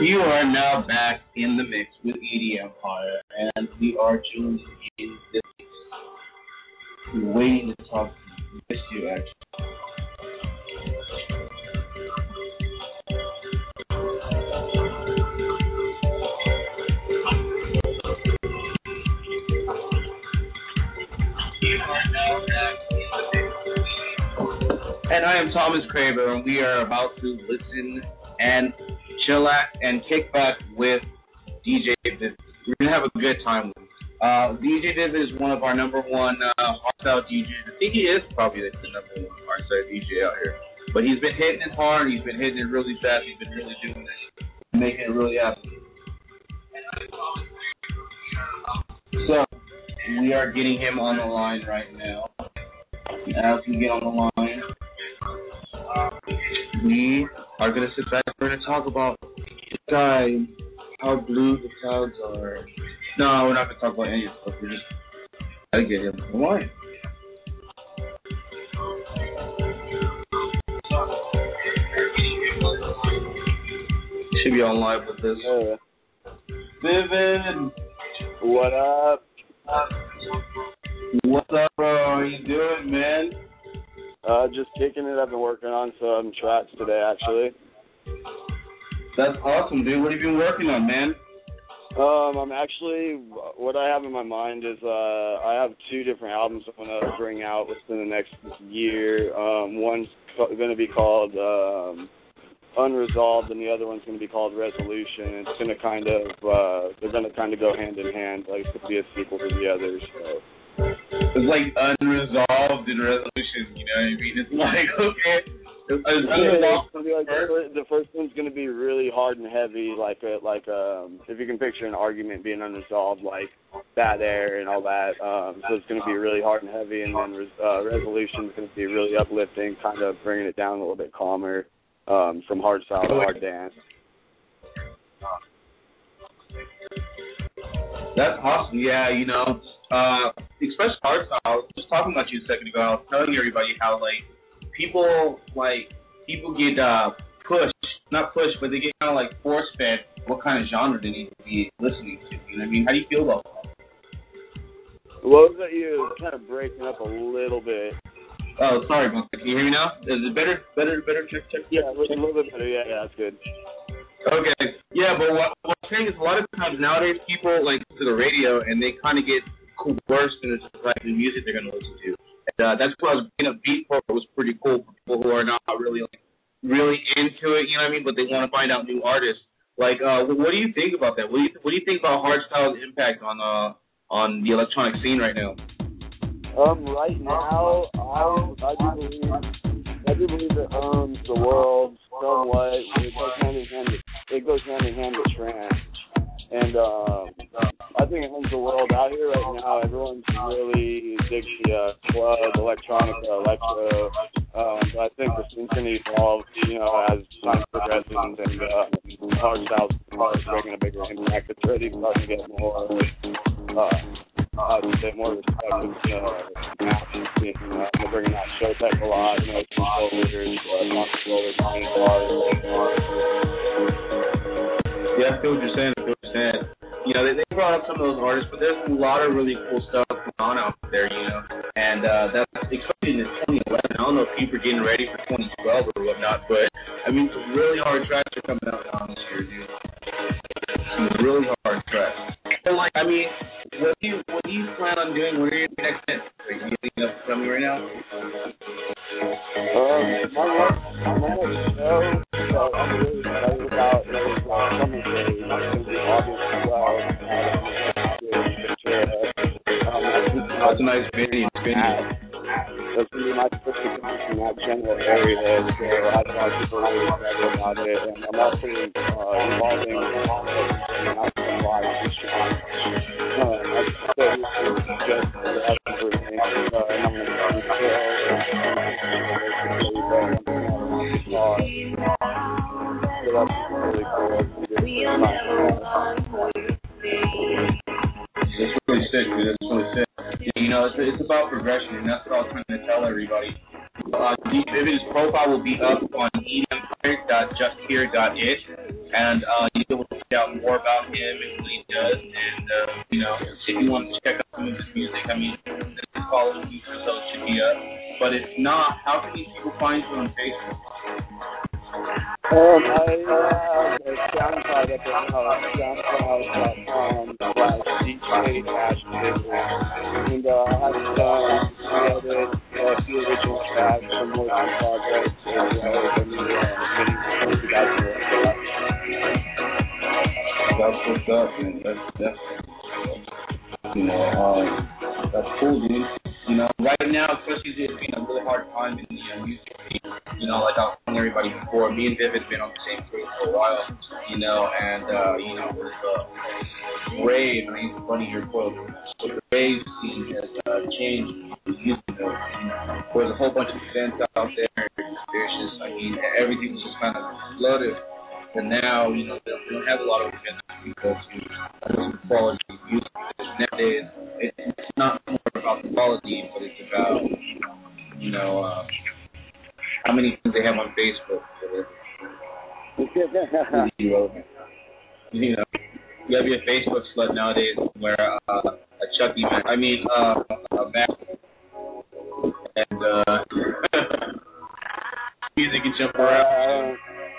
You are now back in the mix with ED Empire, and we are Julie in this waiting to talk to you. Miss you, actually. And I am Thomas Craver, and we are about to listen and chillax and kick back with DJ Viv. We're going to have a good time with him. DJ Viv is one of our number one hardstyle DJs. I think he is probably the number one hardstyle DJ out here. But he's been hitting it hard. He's been hitting it really fast. He's been really doing it, making it really happen. So, we are getting him on the line right now. As we get on the line, we are going to sit back and we're going to talk about the sky, how blue the clouds are. No, we're not going to talk about any of this stuff. We're just going to get him on the line. Should be on live with this. Vivid! What up? What's up, bro? How are you doing, man? Just kicking it. I've been working on some tracks today, actually. That's awesome, dude. What have you been working on, man? I'm actually, what I have in my mind is I have two different albums I'm going to bring out within the next year. One's going to be called Unresolved, and the other one's going to be called Resolution. It's going to kind of, they're going to kind of go hand in hand. Like, it's going to be a sequel to the others, so. It's like Unresolved and Resolution, you know what I mean? It's like, okay. The first one's going to be really hard and heavy, like if you can picture an argument being unresolved, like bad air and all that. So it's going to be really hard and heavy, and then Resolution is going to be really uplifting, kind of bringing it down a little bit calmer, from hard style to hard dance. That's awesome. Yeah, you know, especially hard style. Just talking about you a second ago, I was telling everybody how people get not pushed, but they get kind of like force fed what kind of genre they need to be listening to. You know what I mean? How do you feel about that? What was that? You kind of breaking up a little bit. Oh, sorry about that. Can you hear me now? Is it better? Check. Yeah, a little bit better. Yeah, that's good. Okay. Yeah, but what I'm saying is a lot of times nowadays people listen to the radio and they kind of get coerced into the music they're going to listen to. And that's why I was being a Beatport was pretty cool for people who are not really into it, you know what I mean? But they want to find out new artists. What do you think about that? What do you think about hardstyle's impact on the electronic scene right now? Right now, I do believe it owns the world somewhat. It goes hand in hand with trance. And I think it owns the world out here right now. Everyone's really digs the club, electronic, electro. But I think the scene's going to evolve, you know, as time progresses and hardstyle is bringing a bigger impact. It's already starting to get more, more respect with action scene. They're bringing out Showtech a lot, you know, controllers, controllers, Yeah, I feel what you're saying. You know, they brought up some of those artists, but there's a lot of really cool stuff going on out there, you know. And that's especially in 2011. I don't know if people are getting ready for 2012 or whatnot, but I mean, some really hard tracks are coming out this year, dude. Some really hard tracks. So, what do you plan on doing? What are your next steps? Are you getting up from me right now? My next show, I'm really excited about Summer Days. It's going to be August 12th. That's a nice video. That's going to be my first experience in that general area, so I thought people were really excited about it. And I'm also involving live distribution. It's really sick, dude. It's really sick. You know, it's about progression, and that's what I was trying to tell everybody. Vivid's profile will be up on edempire.justhere.it, and you'll be able out more about him and what he does, and if you want to check out some of his music, I mean, just follow him so it should be up. But if not, how can these people find you on Facebook? I have a SoundCloud up right now, soundcloud.com/DJ-Vivid. And I have created a few original tracks from more than projects. That's what's up, man. That's that's cool, dude. Right now, especially it's been a really hard time in the music scene. Like I was telling everybody before, me and Vivid's been on the same page for a while, and with rave, I mean, it's funny your quote, but the rave scene has changed. There's a whole bunch of events out there. There's just, everything was just kind of flooded. And now, they don't have a lot of events because of quality of music. Nowadays, it's not more about the quality, but it's about, how many things they have on Facebook. You gotta be a Facebook slut nowadays. Wear a Chucky mask. A mask. And music can jump around.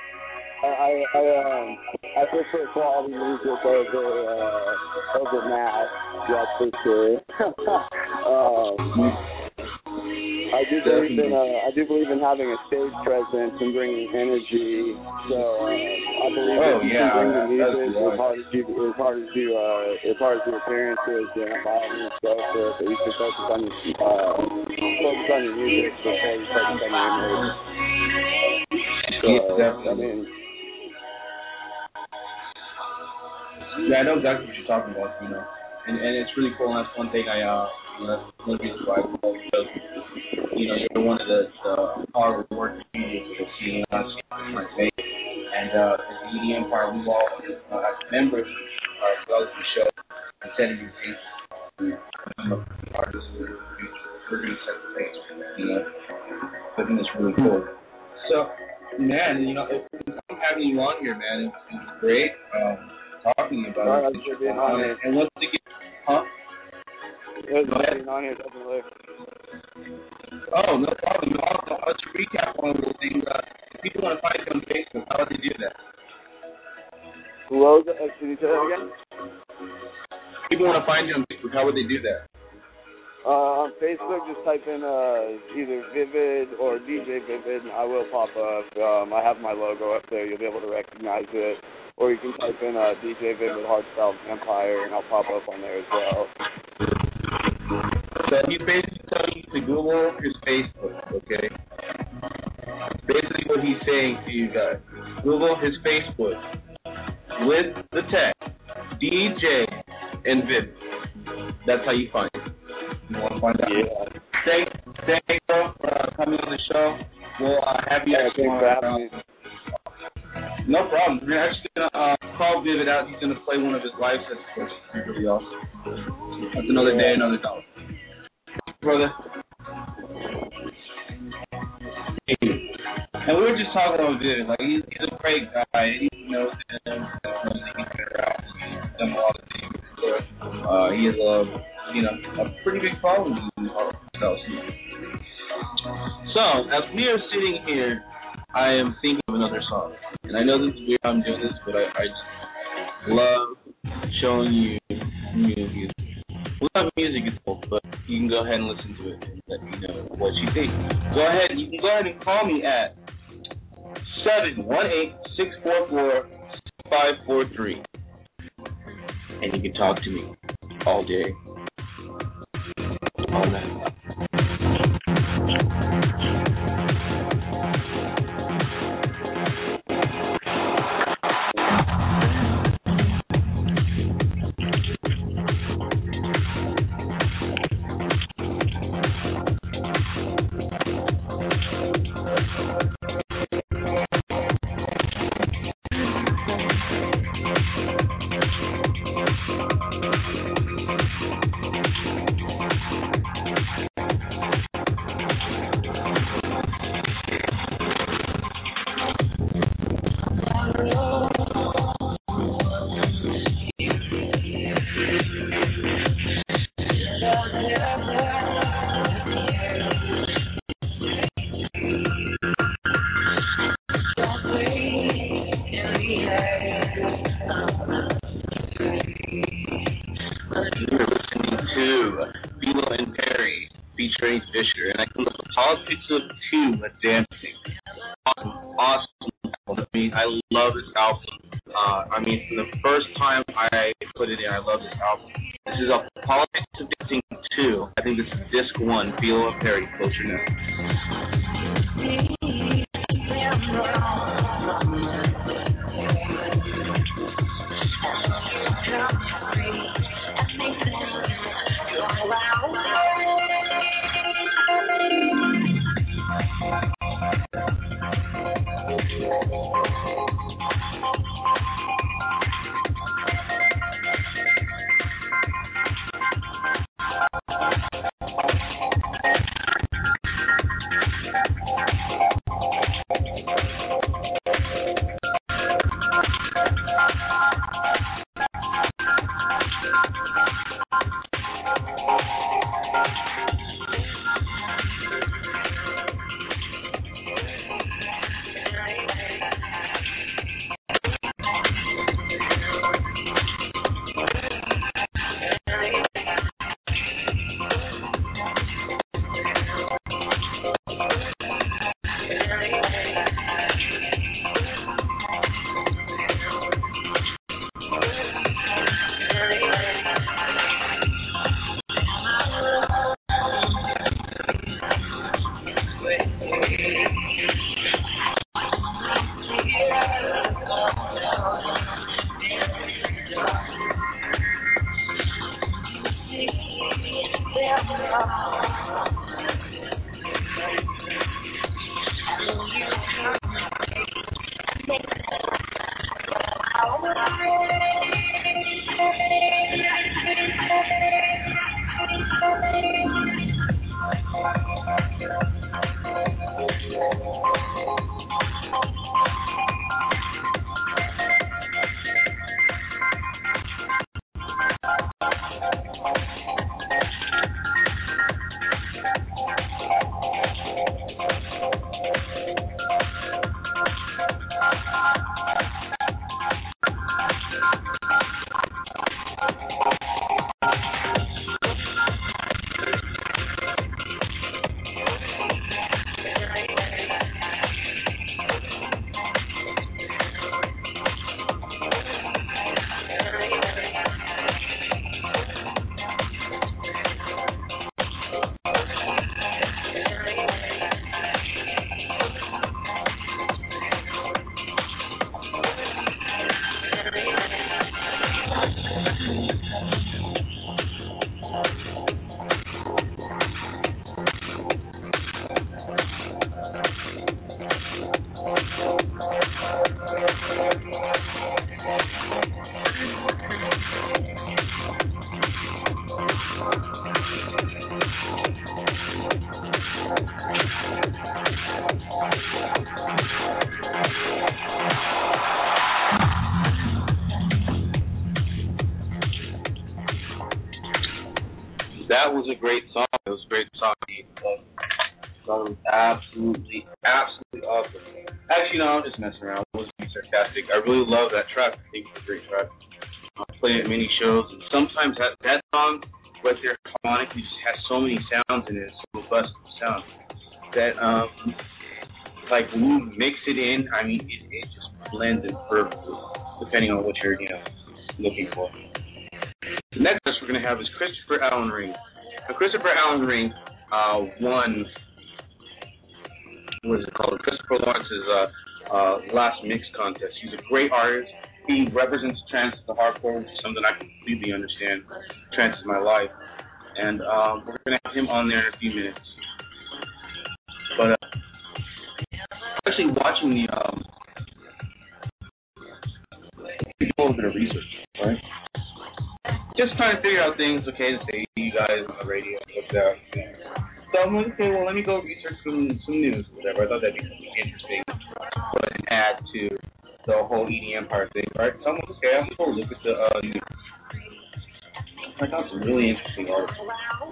I prefer quality music over math. That's for sure. I do believe in having a stage presence and bringing energy. So I believe that you can bring the music as hard as the appearances and by all means go for it. But you should focus on your music before you focus on your image. Yeah, I know exactly what you're talking about, and it's really cool, and that's one thing that's one reason why I love you, because, you're one of the hard working people to see us my face, and the EDM part, we all, as members, throughout the show, and sending you things, artists, we're going to set the face, I think it's really cool. So, man, I'm having you on here, man, it's great, talking about it. And once again, Being on here doesn't live. Oh, no problem. Also, I'll just recap one of those things. If people want to find you on Facebook, how would they do that? Can you say that again? If people want to find you on Facebook, how would they do that? On Facebook, just type in either Vivid or DJ Vivid, and I will pop up. I have my logo up there. You'll be able to recognize it. Or you can type in DJ Vivid Hardstyle Empire, and I'll pop up on there as well. So he's basically telling you to Google his Facebook, okay? Basically what he's saying to you guys, Google his Facebook with the tag DJ and Vivid. That's how you find it. You want to find out? Yeah. Thank you for coming on the show. We'll have you actually on. No problem. We're actually going to call Vivid out. He's going to play one of his live sets for us. Really awesome. That's another day, another dollar. Brother. And we were just talking about Vivid. Like, he's a great guy. He knows him. He's done a lot of things. He has a pretty big following himself. So, as we are sitting here, I am thinking of another song. And I know this is weird I'm doing this, but I just love showing you new music. We love music is cool, but you can go ahead and listen to it and let me know what you think. You can go ahead and call me at 718-644-6543. And you can talk to me all day, all night. awesome album. I mean, I love this album. I mean, from the first time I put it in, I love this album. This is a Politics of Dancing 2. I think this is disc 1, Philo and Perry, Closer Now. That was a great song. It was a great song. The song was absolutely awesome. Actually, no, I'm just messing around. I wasn't being sarcastic. I really love that track. I think it's a great track. I play it at many shows, and sometimes that song right there harmonically just has so many sounds in it, so robust sound that like when you mix it in, I mean it just blends in perfectly depending on what you're looking for. The next guest we're going to have is Christopher Allen Ring. Now, Christopher Allen Ring won, what is it called? Christopher Lawrence's last mix contest. He's a great artist. He represents trance at the hardcore, which is something I completely understand. Trance is my life. And we're going to have him on there in a few minutes. But actually watching the a little bit of research, right? Just trying to figure out things, okay, to say to you guys on the radio, what's out. So I'm like, okay, well, let me go research some news or whatever. I thought that'd be something interesting, but an add to the whole EDM part thing, right? So I'm like, okay, I'm going to look at the news. I found some really interesting articles.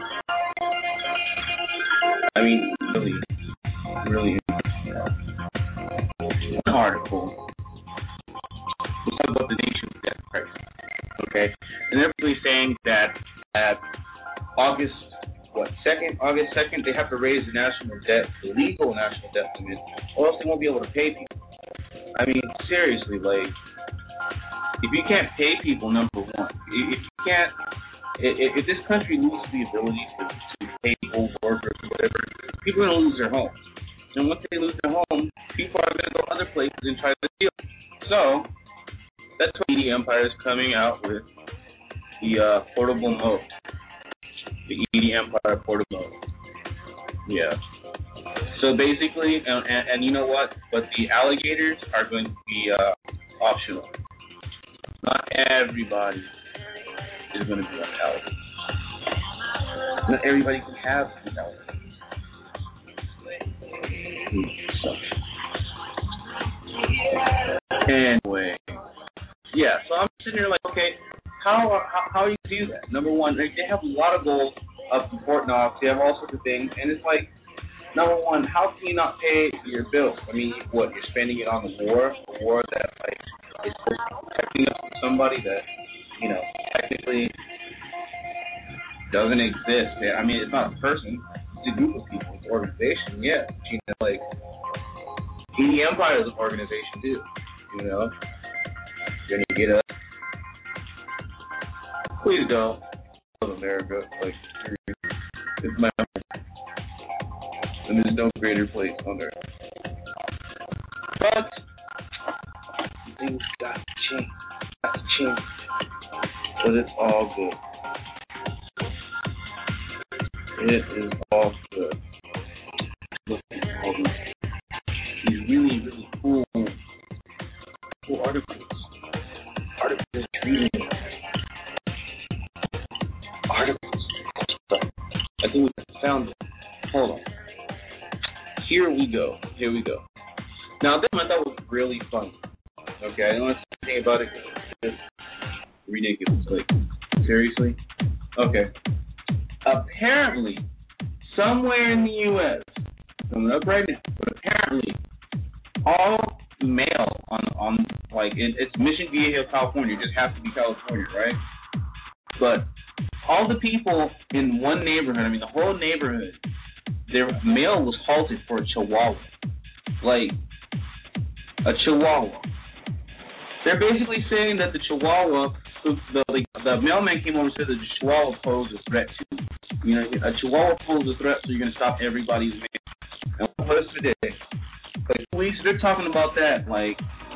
I mean, really interesting. One article was about the nation's death crisis. Okay, and they're really saying that at August 2nd, August 2nd, they have to raise the national debt, the legal national debt limit, or else they won't be able to pay people. I mean, seriously, like, if you can't pay people, number one, if you can't, if this country loses the ability to pay people, workers, whatever, people are going to lose their homes. And once they lose their home, people are going to go other places and try to steal. So, that's why Media Empire is coming out with the portable mode. The Media Empire portable mode. Yeah. So basically, and you know what? But the alligators are going to be optional. Not everybody is going to be like alligators. Not everybody can have these alligators. Anyway, yeah. So I'm sitting here like, okay, how do you do that? Number one, they have a lot of goals up in Fort Knox. They have all sorts of things, and it's like, number one, how can you not pay your bills? I mean, what, you're spending it on the war that like is protecting us from somebody that, you know, technically doesn't exist. I mean, it's not a person. It's a group of people. It's an organization. Yeah, you know, like the Empire is an organization too. You know, you're gonna get up. Please don't. I love America. Like, it's my home. And there's no greater place on earth. But things got to change. But it's all good. It is all good. Look at all these really, really cool articles. Articles reading. Articles. I think we found it. Hold on. Here we go. Now, this one I thought was really fun. Okay, I don't want to say anything about it because it's ridiculous. Like, seriously? Okay. Apparently, somewhere in the U.S., coming up right now, but apparently, all mail on like, it's Mission Viejo, California. It just has to be California, right? But all the people in one neighborhood, I mean, the whole neighborhood, their mail was halted for a chihuahua. Like, a chihuahua. They're basically saying that the chihuahua, the mailman came over and said that the chihuahua posed a threat to, you know, a chihuahua posed a threat, so you're going to stop everybody's mail. And what is today? Like, 2 weeks, they're talking about that, like,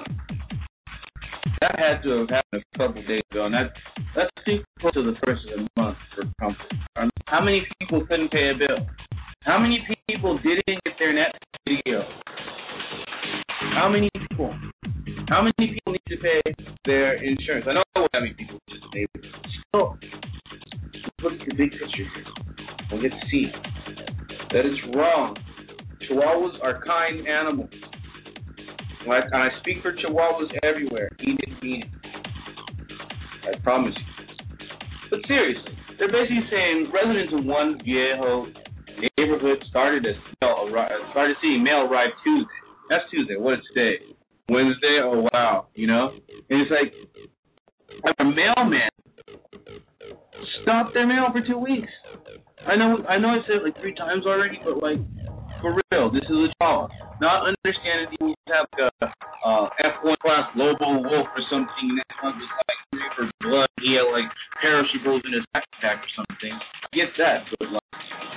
that had to have happened a couple days ago, and that's close to the first of the month for company. How many people couldn't pay a bill? How many people didn't get their net video? How many people? How many people need to pay their insurance? I know how many people just pay. Still, look at the big picture here. And let's see. That is wrong. Chihuahuas are kind animals. And I speak for Chihuahuas everywhere. Eat it. I promise you. But seriously, they're basically saying residents of one Viejo neighborhood started seeing mail arrive Tuesday. That's Tuesday. What is today? Wednesday? Oh, wow. You know? And it's like, a mailman stopped their mail for 2 weeks. I know I said it like 3 times already, but like, for real, this is a job. Not understanding that you have like a F1 class Lobo Wolf or something that was like for blood. He had like perishables in his backpack or something. Get that, but like,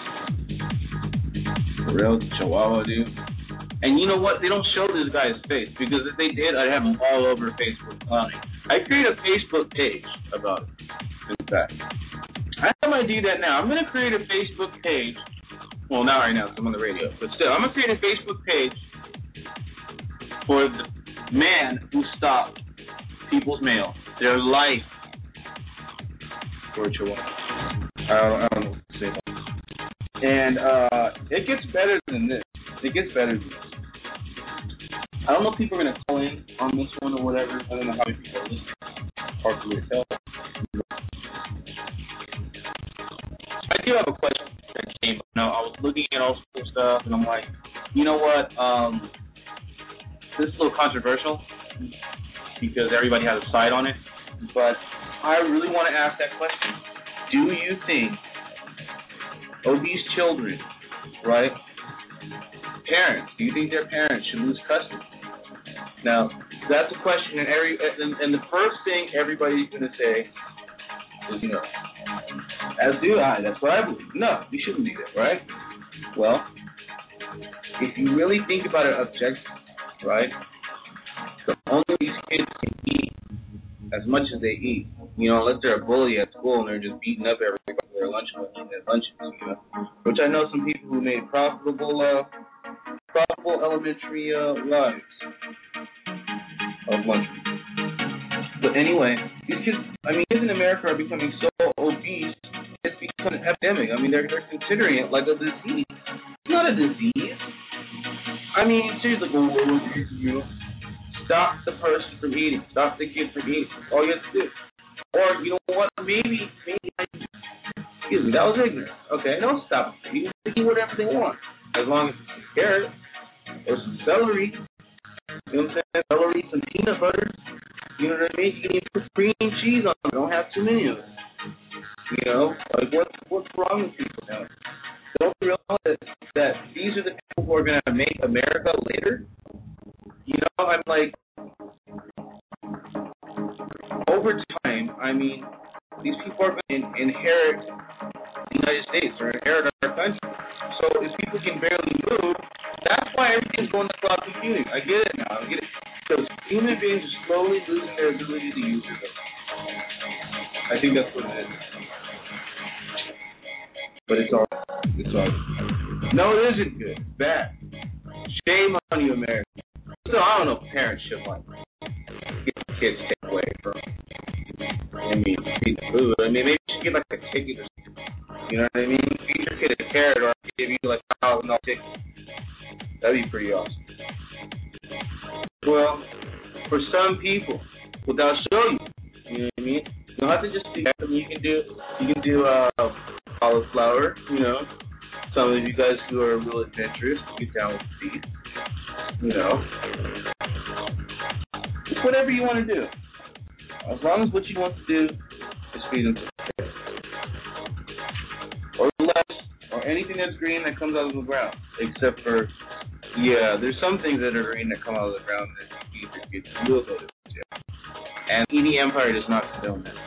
for real, Chihuahua, dude. And you know what? They don't show this guy's face, because if they did, I'd have him all over Facebook clowning. I created a Facebook page about it, in fact. I think I do that now. I'm going to create a Facebook page. Well, not right now, because I'm on the radio. But still, I'm going to create a Facebook page for the man who stopped people's mail, their life, for a Chihuahua. I don't know what to say about it. And it gets better than this. I don't know if people are going to call in on this one or whatever. I don't know how many people are listening. Hard for me to tell. I do have a question that came up. Now, I was looking at all sorts of stuff, and I'm like, you know what? This is a little controversial because everybody has a side on it. But I really want to ask that question. Do you think obese children, right? Parents, do you think their parents should lose custody? Now, that's a question, and the first thing everybody's going to say is no. As do I. That's what I believe. No, you shouldn't do that, right? Well, if you really think about it objectively, right, the only these kids can eat as much as they eat, unless they're a bully at school and they're just beating up everybody for their lunches, which I know some people who made profitable elementary lives of lunch. But anyway, these kids in America are becoming so obese, it's become an epidemic. They're considering it like a disease. It's not a disease. Seriously, stop the person from eating. Stop the kid from eating. That's all you have to do. Or, you know what, maybe excuse me, that was ignorant. Okay, don't stop them. You can eat whatever they want. As long as it's some carrots or some celery. You know what I'm saying? Celery, some peanut butter. You know what I mean? You can even put cream cheese on them. Don't have too many of them. What's wrong with people now? Don't you realize that these are the people who are going to make America later? I'm like, over time, these people are going to inherit the United States or inherit our country. So if people can barely move, that's why everything's going to cloud computing. I get it now. Because human beings are slowly losing their ability to use it. I think that's what it is. But it's all. No, it isn't good. Bad. Shame on you, America. So I don't know if parents should get the kids taken away from feed the food. Maybe you should get like a ticket or something. You know what I mean? Feed your kid a carrot or give you like $1,000 ticket. That'd be pretty awesome. Well, for some people, they'll show you. You know what I mean? You don't have to just do that. You can do cauliflower. Some of you guys who are real adventurous, get down with the feed. Just whatever you want to do. As long as what you want to do is feed them or less, or anything that's green that comes out of the ground. Except for, there's some things that are green that come out of the ground that you feed your kids. You will go to jail. And ED Empire does not condone that.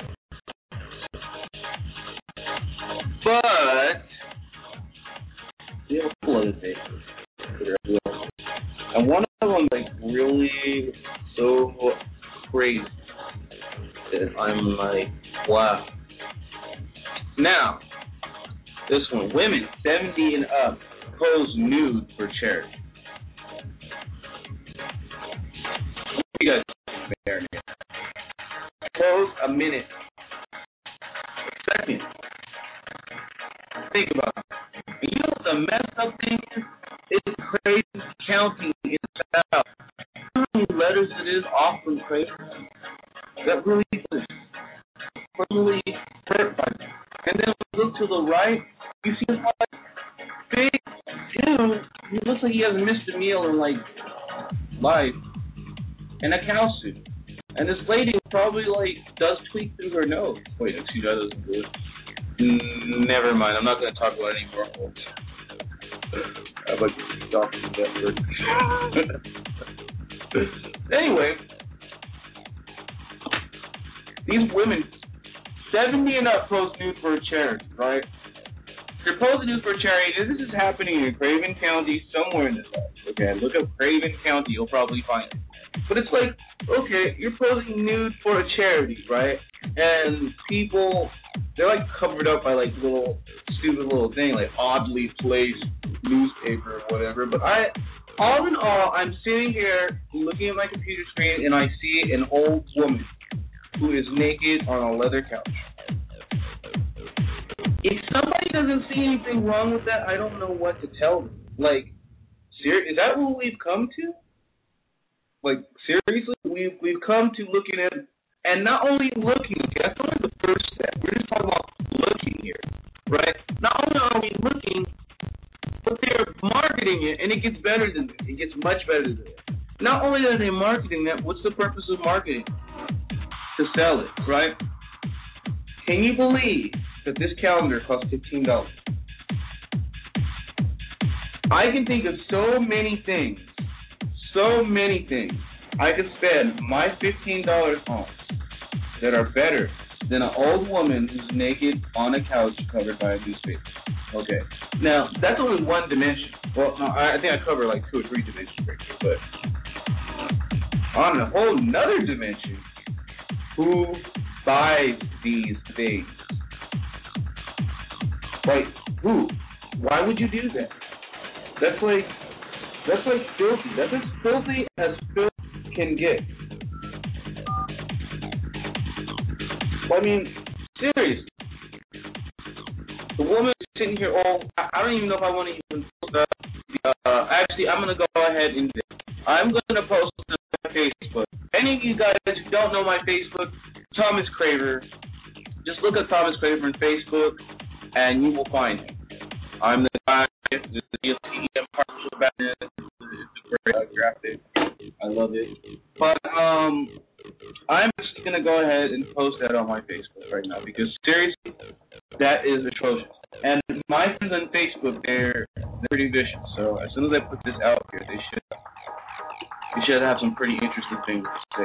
But there are a couple other things that are real. And one of them, really so crazy that I'm like, wow. Now, this one, women 70 and up pose nude for charity. You guys pose a minute. A second. Think about it. You know what the messed up thing is? It's Craven County in the South. You know how many letters it is off from Craven? That really terrified me. And then when you look to the right, you see this big dude. He looks like he hasn't missed a meal in life. And a cow suit. And this lady probably does tweak through her nose. Wait, actually that doesn't do it. Never mind. I'm not going to talk about any more folks. I'd like to stop that Anyway, these women, 70 and up, pose nude for a charity, right? They're posing nude for a charity, and this is happening in Craven County, somewhere in the South. Okay, look up Craven County, you'll probably find it. But it's like, okay, you're posing nude for a charity, right? And people, they're covered up by little stupid little thing, oddly placed newspaper or whatever. But all in all, I'm sitting here looking at my computer screen and I see an old woman who is naked on a leather couch. If somebody doesn't see anything wrong with that, I don't know what to tell them. Is that what we've come to? Seriously, we've come to looking at, and not only looking, that's only the first step. We're just talking about looking here, right? Not only are we looking, but they're marketing it, and it gets better than this. It gets much better than this. Not only are they marketing that, what's the purpose of marketing? To sell it, right? Can you believe that this calendar costs $15? I can think of so many things I could spend my $15 on that are better than an old woman who's naked on a couch covered by a newspaper. Okay. Now, that's only one dimension. Well, no, I think I cover like 2 or 3 dimensions right here, but on a whole nother dimension, who buys these things? Like, who? Why would you do that? That's like filthy. That's as filthy as filth can get. I mean, seriously. The woman is sitting here I don't even know if I want to even post that. Actually, I'm going to go ahead and I'm going to post it on Facebook. Any of you guys who don't know my Facebook, Thomas Craver, just look up Thomas Craver on Facebook, and you will find him. I'm the guy, you'll see him partial back then. It's a great graphic. I love it. But I'm just going to go ahead and post that on my Facebook right now because, seriously, that is atrocious. And my friends on Facebook, they're pretty vicious. So as soon as I put this out here, they should have some pretty interesting things to say.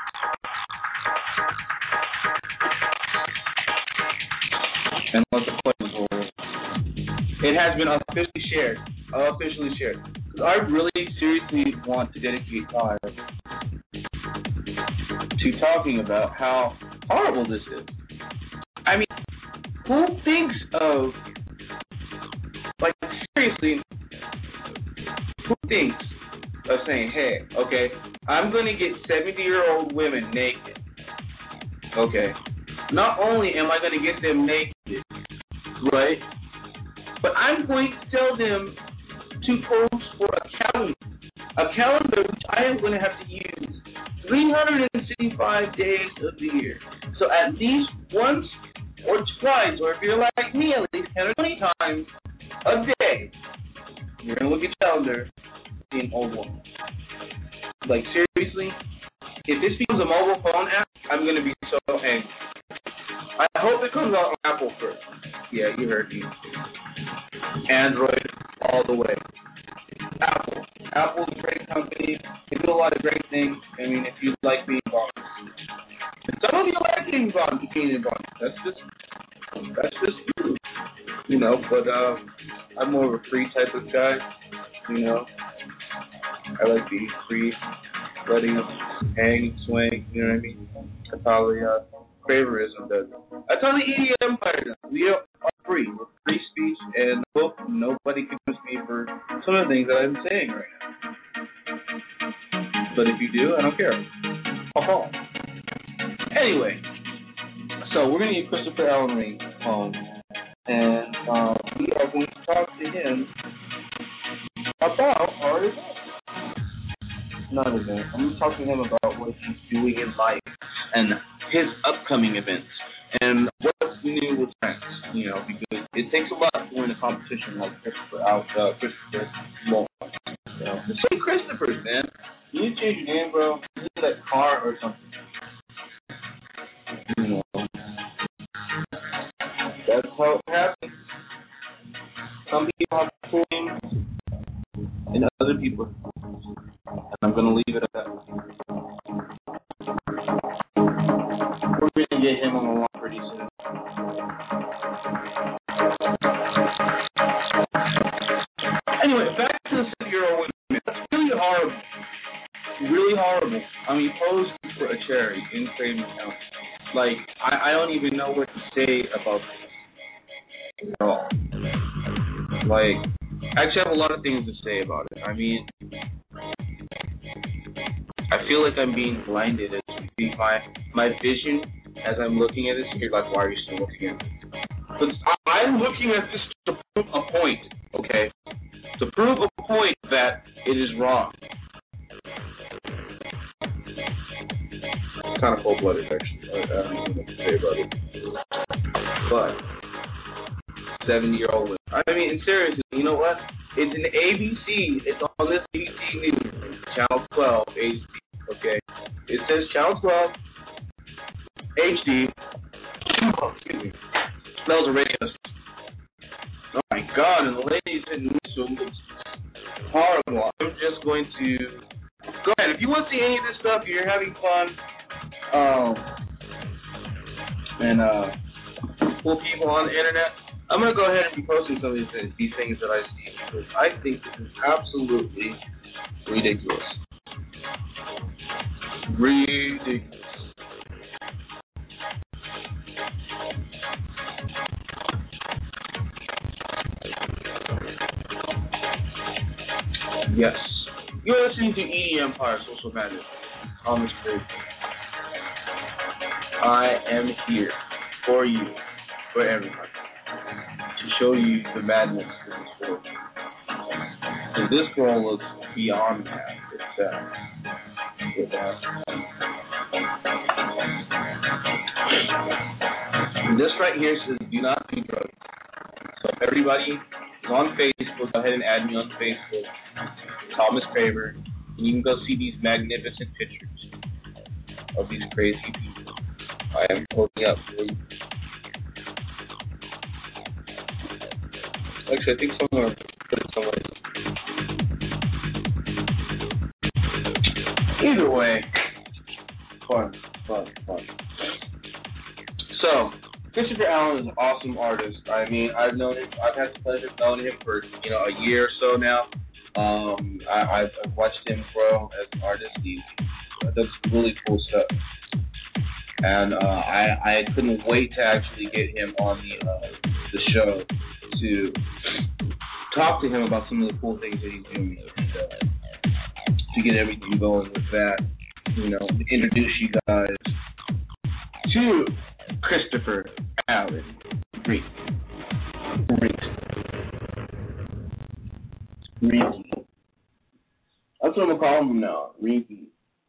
And let the questions forward. It has been officially shared. Because I really seriously want to dedicate time to talking about how horrible this is. I mean, who thinks of, like, seriously, who thinks of saying, hey, okay, I'm going to get 70-year-old women naked. Okay. Not only am I going to get them naked, right, but I'm going to tell them to pose for a calendar which I am going to have to use 365 days of the year. So at least once or twice, or if you're like me, at least 10 or 20 times a day, you're going to look at your calendar and see an old woman. Like, seriously, if this becomes a mobile phone app, I'm going to be so angry. I hope it comes out on Apple first. Yeah, you heard me. Android all the way. Apple's a great company. They do a lot of great things. I mean, if you like being bonded. And some of you like being bonded. That's just true. You know, but I'm more of a free type of guy. You know, I like being free, letting them hang, swing. You know what I mean? That's probably favorism does. That's how the EDM empire does. We are free. We're free speech, and nobody can push me for some of the things that I'm saying right now. But if you do, I don't care. Oh. Anyway, so we're going to get Christopher Allen Ring's home, and we are going to talk to him about our event. Not event. I'm going to talk to him about what he's doing in life and his upcoming events and what's new with friends. You know, because it takes a lot to win a competition like Christopher Long. You know, say Christopher's, man. You need to change your name, bro. You need that car or something. You know, that's how it happens. Some people have cool names, and other people. And I'm gonna leave it at that. We're gonna get him on the line pretty soon. Anyway, back to the 70-year-old women. That's really horrible. Really horrible. I mean, posed for a charity in Craven County. Like, I don't even know what to say about this at all. Like, I actually have a lot of things to say about it. I mean, I feel like I'm being blinded as we see my vision as I'm looking at this. You're like, why are you still looking at it? But I'm looking at this to prove a point, okay? To prove a point that it is wrong. It's kind of cold-blooded, actually. I don't know what to say about it. But 70-year-old women. I mean, seriously, you know what? It's an ABC. It's on this ABC News, Channel 12 HD. Okay, it says Channel 12 HD. Oh, excuse me. That was a radio. Oh my God! And the lady said, "So horrible. I'm just going to go ahead. If you want to see any of this stuff, you're having fun, and cool people on the internet, I'm going to go ahead and be posting some of these things that I see, because I think this is absolutely ridiculous. Ridiculous. Yes. You're listening to ED Empire Social Madness. Thomas Craig. I am here for you, for everyone, to show you the madness of this world. So this girl looks beyond that. This right here says do not do drugs. So if everybody is on Facebook, go ahead and add me on Facebook, Thomas Craver, and you can go see these magnificent pictures of these crazy people. I am holding up for you. Actually, I think someone will put it somewhere. Either way, fun. So, Christopher Allen is an awesome artist. I mean, I've known him. I've had the pleasure of knowing him for a year or so now. I've watched him grow as an artist. He does some really cool stuff, and I couldn't wait to actually get him on the show to talk to him about some of the cool things that he's doing, to get everything going with that. Introduce you guys to Christopher Allen Rinky. That's what I'm gonna call him now, Rinky.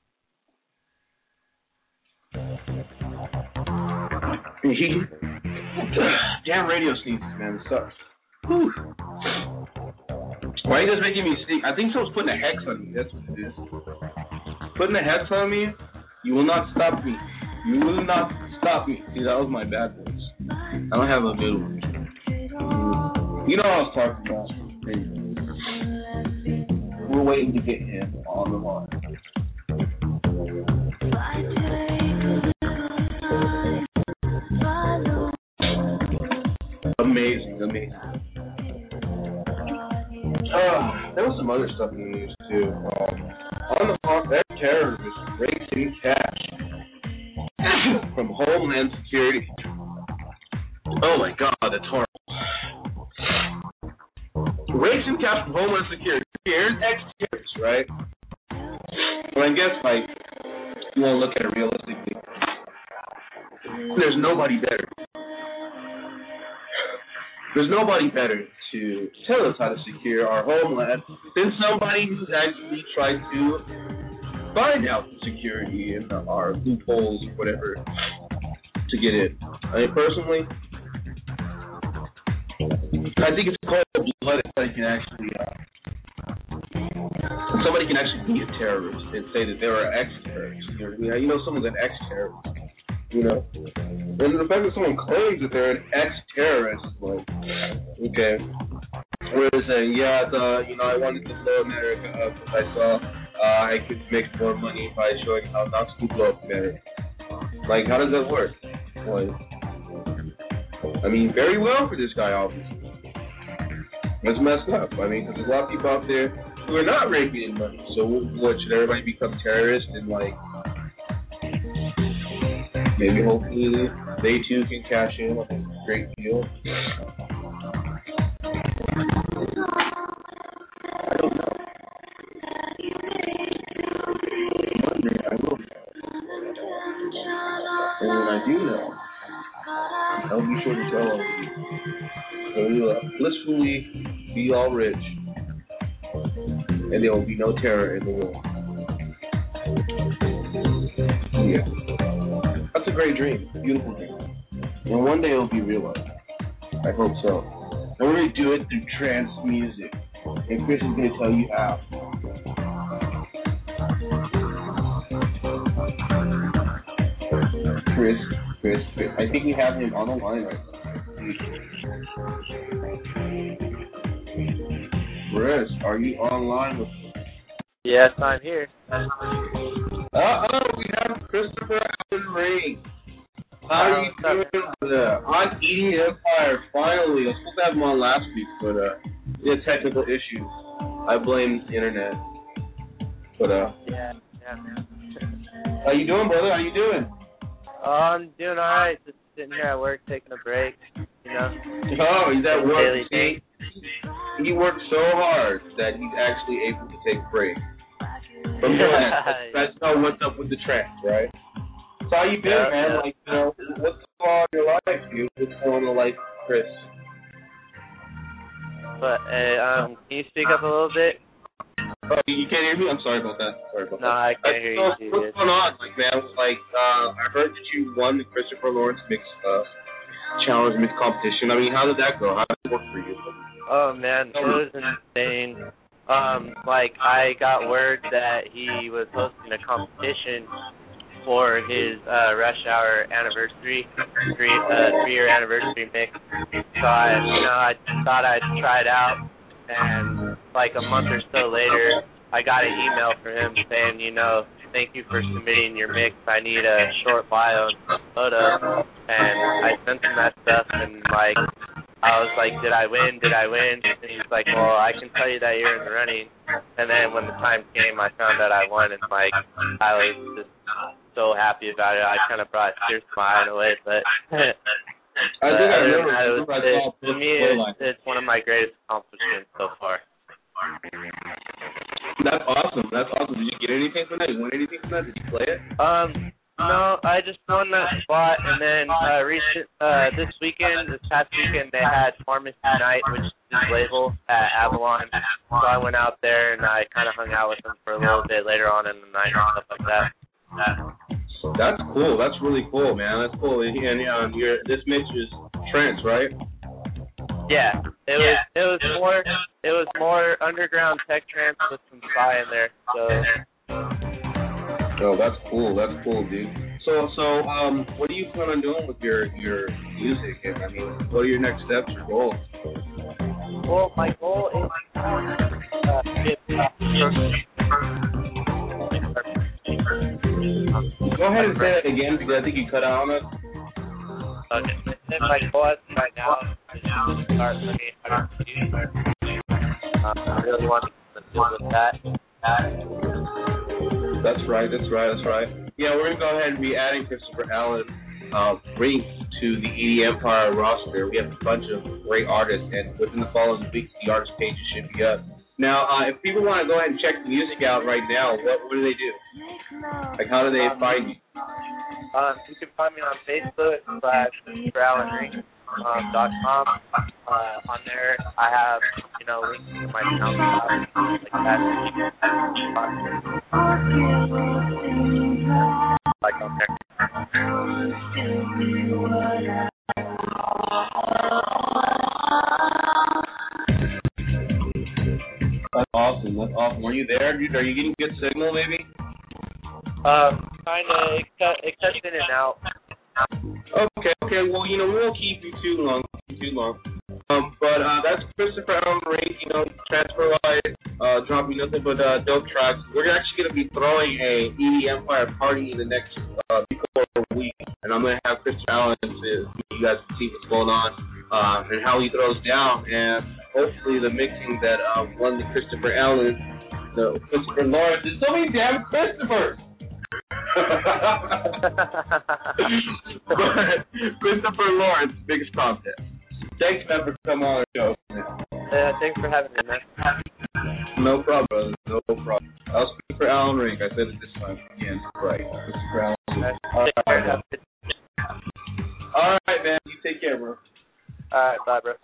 Damn radio sneezes, man, it sucks. Whew. Why are you guys making me sneeze? I think someone's putting a hex on me. That's what it is. Putting a hex on me. You will not stop me. You will not stop me. See, that was my bad voice. I don't have a middle one. You know what I was talking about. We're waiting to get him on the line. Amazing. There was some other stuff in the news too. On the hawk, that terrorist rakes in cash from Homeland Security. Oh my God, that's horrible. Rakes in cash from Homeland Security. Here's ex-terrorists, right? Well, I guess you want to look at it realistically. There's nobody better. There's nobody better to tell us how to secure our homeland than somebody who's actually tried to find out the security and our loopholes or whatever to get in. I mean, personally, I think it's cold-blooded that somebody can actually be a terrorist and say that they're an ex-terrorist. Someone's an ex-terrorist. And the fact that someone claims that they're an ex-terrorist, like, okay, we're saying, I wanted to blow America up because I saw I could make more money by showing how not to blow up America. Like, how does that work? Like, I mean, very well for this guy, obviously. That's messed up. I mean, because there's a lot of people out there who are not raking in money. So what, should everybody become terrorists and, like, maybe hopefully they too can cash in on a great deal? I don't know. I will know. And when I do know, I'll be sure to tell all of you. So we will blissfully be all rich, and there will be no terror in the world. Yeah. That's a great dream. Beautiful dream. And one day it'll be realized. I hope so. And we're going to do it through trance music. And Chris is going to tell you how. Chris. I think we have him on the line right now. Chris, are you online with me? Yes, I'm here. We have Christopher Allen Ring. How are you doing on Eating Empire? Finally, I was supposed to have him on last week, but we had technical issues. I blame the internet. But yeah, man. How you doing, brother? How you doing? I'm doing all right. Just sitting here at work, taking a break. You know. Oh, he's at work. Daily thing. He works so hard that he's actually able to take breaks from doing that. That's what's up with the trends, right? So how you been, man? Like, you know, what's going on in your life, dude? What's going on in life, Chris? But can you speak up a little bit? Oh, you can't hear me? I'm sorry about that. No, I can't hear you. What's going on, like, man? Like, I heard that you won the Christopher Lawrence Mix Challenge Mix competition. I mean, how did that go? How did it work for you? Oh man, it was insane. Like, I got word that he was hosting a competition for his Rush Hour anniversary, three-year anniversary mix. So I thought I'd try it out, and like a month or so later, I got an email from him saying, thank you for submitting your mix. I need a short bio and some photos, and I sent him that stuff, and like, I was like, did I win? And he's like, well, I can tell you that you're in the running. And then when the time came, I found out I won, and like, I was just so happy about it. I kind of brought a tear to my eye in a way, but to me, it's one of my greatest accomplishments so far. That's awesome. Did you get anything from that? Did you win anything from that? Did you play it? No, I just won that spot, and then this past weekend, they had Pharmacy Night, which is his label at Avalon. So I went out there and I kind of hung out with them for a little bit later on in the night and stuff like that. That's cool. That's really cool, man. That's cool. And this mix is trance, right? Yeah, it was more underground tech trance with some sci in there. So. Oh, that's cool. That's cool, dude. So, what do you plan on doing with your music? I mean, what are your next steps or goals? Well, my goal is Go ahead and say that again, because I think you cut out on us. Okay. My goal right now is to start looking at how to produce. I really want to deal with that. That's right. Yeah, we're going to go ahead and be adding Christopher Allen Ring to the EDM Empire roster. We have a bunch of great artists, and within the following weeks, the artist pages should be up. Now, if people want to go ahead and check the music out right now, what do they do? Like, how do they find you? You can find me on Facebook /ChristopherAllenRing.com. On there, I have, links to my SoundCloud, like that. Like on there. That's awesome. Are you there, dude? Are you getting good signal, maybe? Kinda. It cuts in and out. Okay. Well, we won't keep you too long. But that's Christopher Allen Ring. Transfer Live, dropping nothing but dope tracks. We're actually gonna be throwing a ED Empire party in the next week, and I'm gonna have Christopher Allen so you guys can see what's going on and how he throws down, and hopefully the mixing that won the Christopher Allen, the Christopher Lawrence. There's so many damn Christophers. Christopher Lawrence biggest contest. Thanks, man, for coming on the show. Thanks for having me, man. No problem, brother. No problem. I'll speak for Allen Ring. I said it this time again. Right. Christopher Allen Ring. All right, man. You take care, bro. All right, bye, bro.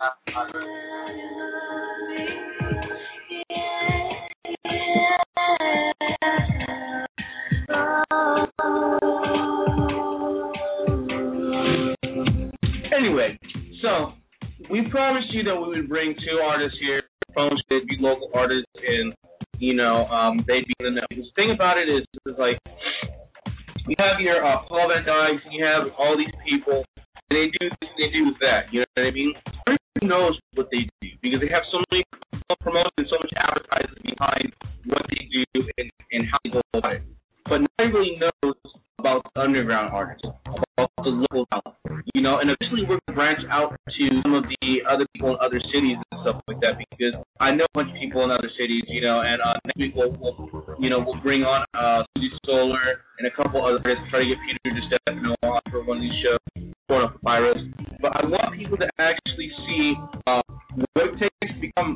Anyway, so we promised you that we would bring two artists here. They'd be local artists, and they'd be in the. The thing about it is like you have your Paul Van Dyke, and you have all these people, and they do this, they do that. You know what I mean? Everyone knows what they do because they have so many much promotion and so much advertising behind what they do and how they go about it. But nobody really knows about the underground artists, about the local talent, you know. And eventually we're going to branch out to some of the other people in other cities and stuff like that, because I know a bunch of people in other cities, you know. And next week we'll bring on Suzy Solar and a couple others, try to get Peter DiStefano on for one of these shows, Corn Up Papyrus. But I want people to actually see what it takes to become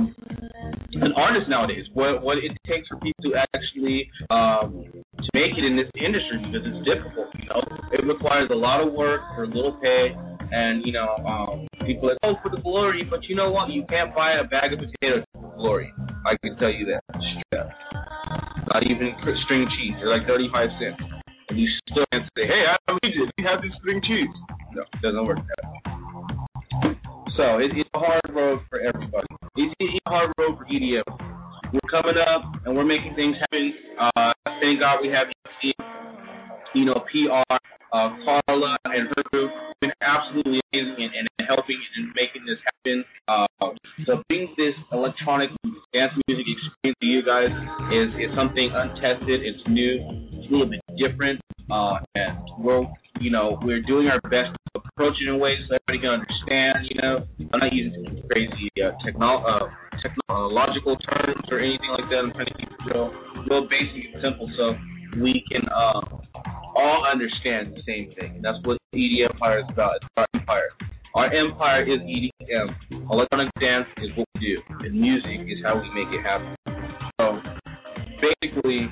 an artist nowadays, what it takes for people to actually to make it in this industry, because it's difficult, you know. It requires a lot of work for little pay, and, you know, people are like, oh, for the glory, but you know what? You can't buy a bag of potatoes for glory. I can tell you that. Straight up. Not even string cheese. They're like 35 cents. And you still can't say, hey, I don't need it. You have this string cheese. No, it doesn't work that way. So it's a hard road for everybody. It's a hard road for EDM. We're coming up and we're making things happen. Thank God we have you know, PR, Carla and her group have been absolutely amazing and helping and making this happen. So bringing this electronic dance music experience to you guys is something untested. It's new. It's a little bit different. And we're doing our best to approach it in ways so everybody can understand, you know. I'm not using crazy technological terms or anything like that. I'm trying to keep it real basic and simple so we can all understand the same thing. And that's what EDM Empire is about. It's our empire. Our empire is EDM. Electronic dance is what we do, and music is how we make it happen. So basically,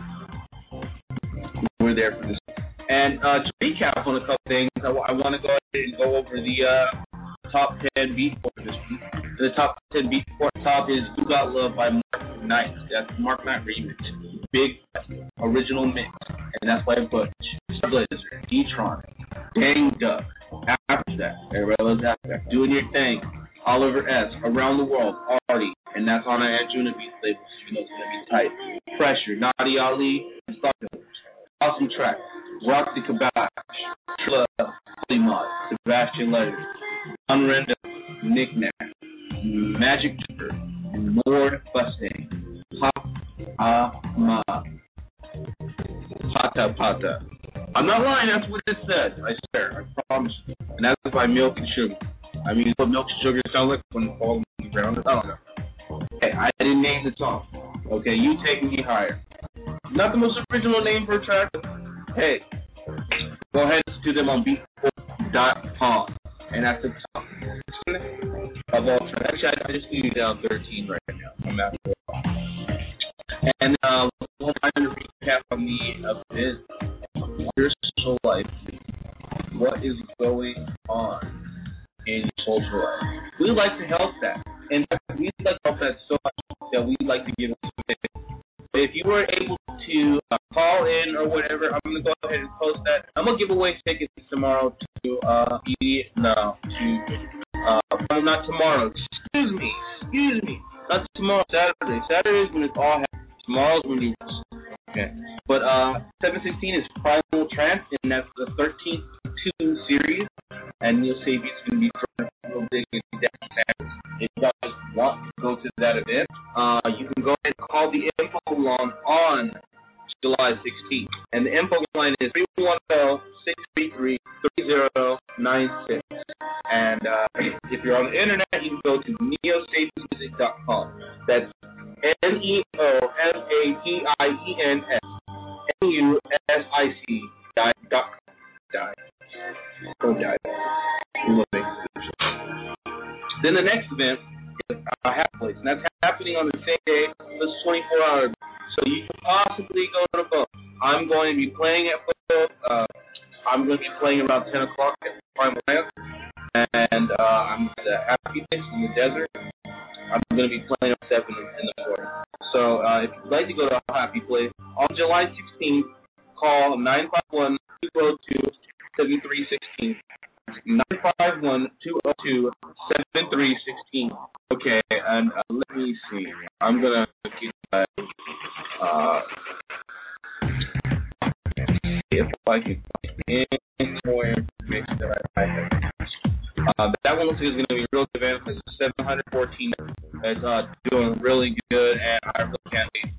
we're there for this. And to recap on a couple things, I want to go ahead and go over the top 10 Beatport this week. The top 10 Beatport top is "You Got Love" by Mark Knight. That's Mark Knight remix. Big original mix, and that's by Butch, Blizzard, D-Tron, Dang Duck, After That, everybody loves After That, Doing Your Thing, Oliver S, Around the World, Artie, and that's on our Anjuna Beats label, so you know it's going to be tight. Pressure, Nadia Ali, and Stockton. Awesome track. Roxy Kabash, Trilla, Mod, Sebastian Letters, Unrenda, Nick Nack, Magic Trigger, Mord Mustang, Pop Ama, Pata. I'm not lying, that's what it says. I swear, I promise you. And that's by Milk and Sugar. I mean, what Milk and Sugar sound like when it falls on the ground? I don't know. Hey, I didn't name the song. Okay, You Take Me Higher. Not the most original name for a track. Hey, go ahead and listen to them on beatport.com. And that's the top of all time. Actually, I just need you down 13 right now. I'm at 4. And one final recap on the event. Your social life. What is going on in your social life? We like to help that. And we like to help that so much that we like to give it away. But if you were able to call in or whatever, I'm going to go ahead and post that. I'm going to give away tickets tomorrow to not tomorrow. Excuse me. Not tomorrow, Saturday. Saturday is when it's all happening. Tomorrow's when you okay. But 7/16 is Primal Trance, and that's the 13th 2 series. And Neil Sabian's going to be throwing a little big dance. If you guys want to go to that event, you can go ahead and call the info line on July 16th. And the info line is 310-633-3096. And if you're on the internet, you can go to neosapiensmusic.com. That's NEOSAPIENSMUSIC.com. Then the next event is Half Place, and that's happening on the same day. It's 24 hours, so you can possibly go to both. I'm going to be playing at both. I'm going to be playing around 10 o'clock at Primal Trance, and I'm at the Happy Place in the desert. I'm going to be playing at 7 in the morning. So if you'd like to go to a Happy Place, on July 16th, call 951-202-7316. 951-202-7316. Okay, and let me see. I'm going to get that. If I can find any more information that I have. That one looks like it's going to be a real event. It's 714. It's doing really good, and I really can't wait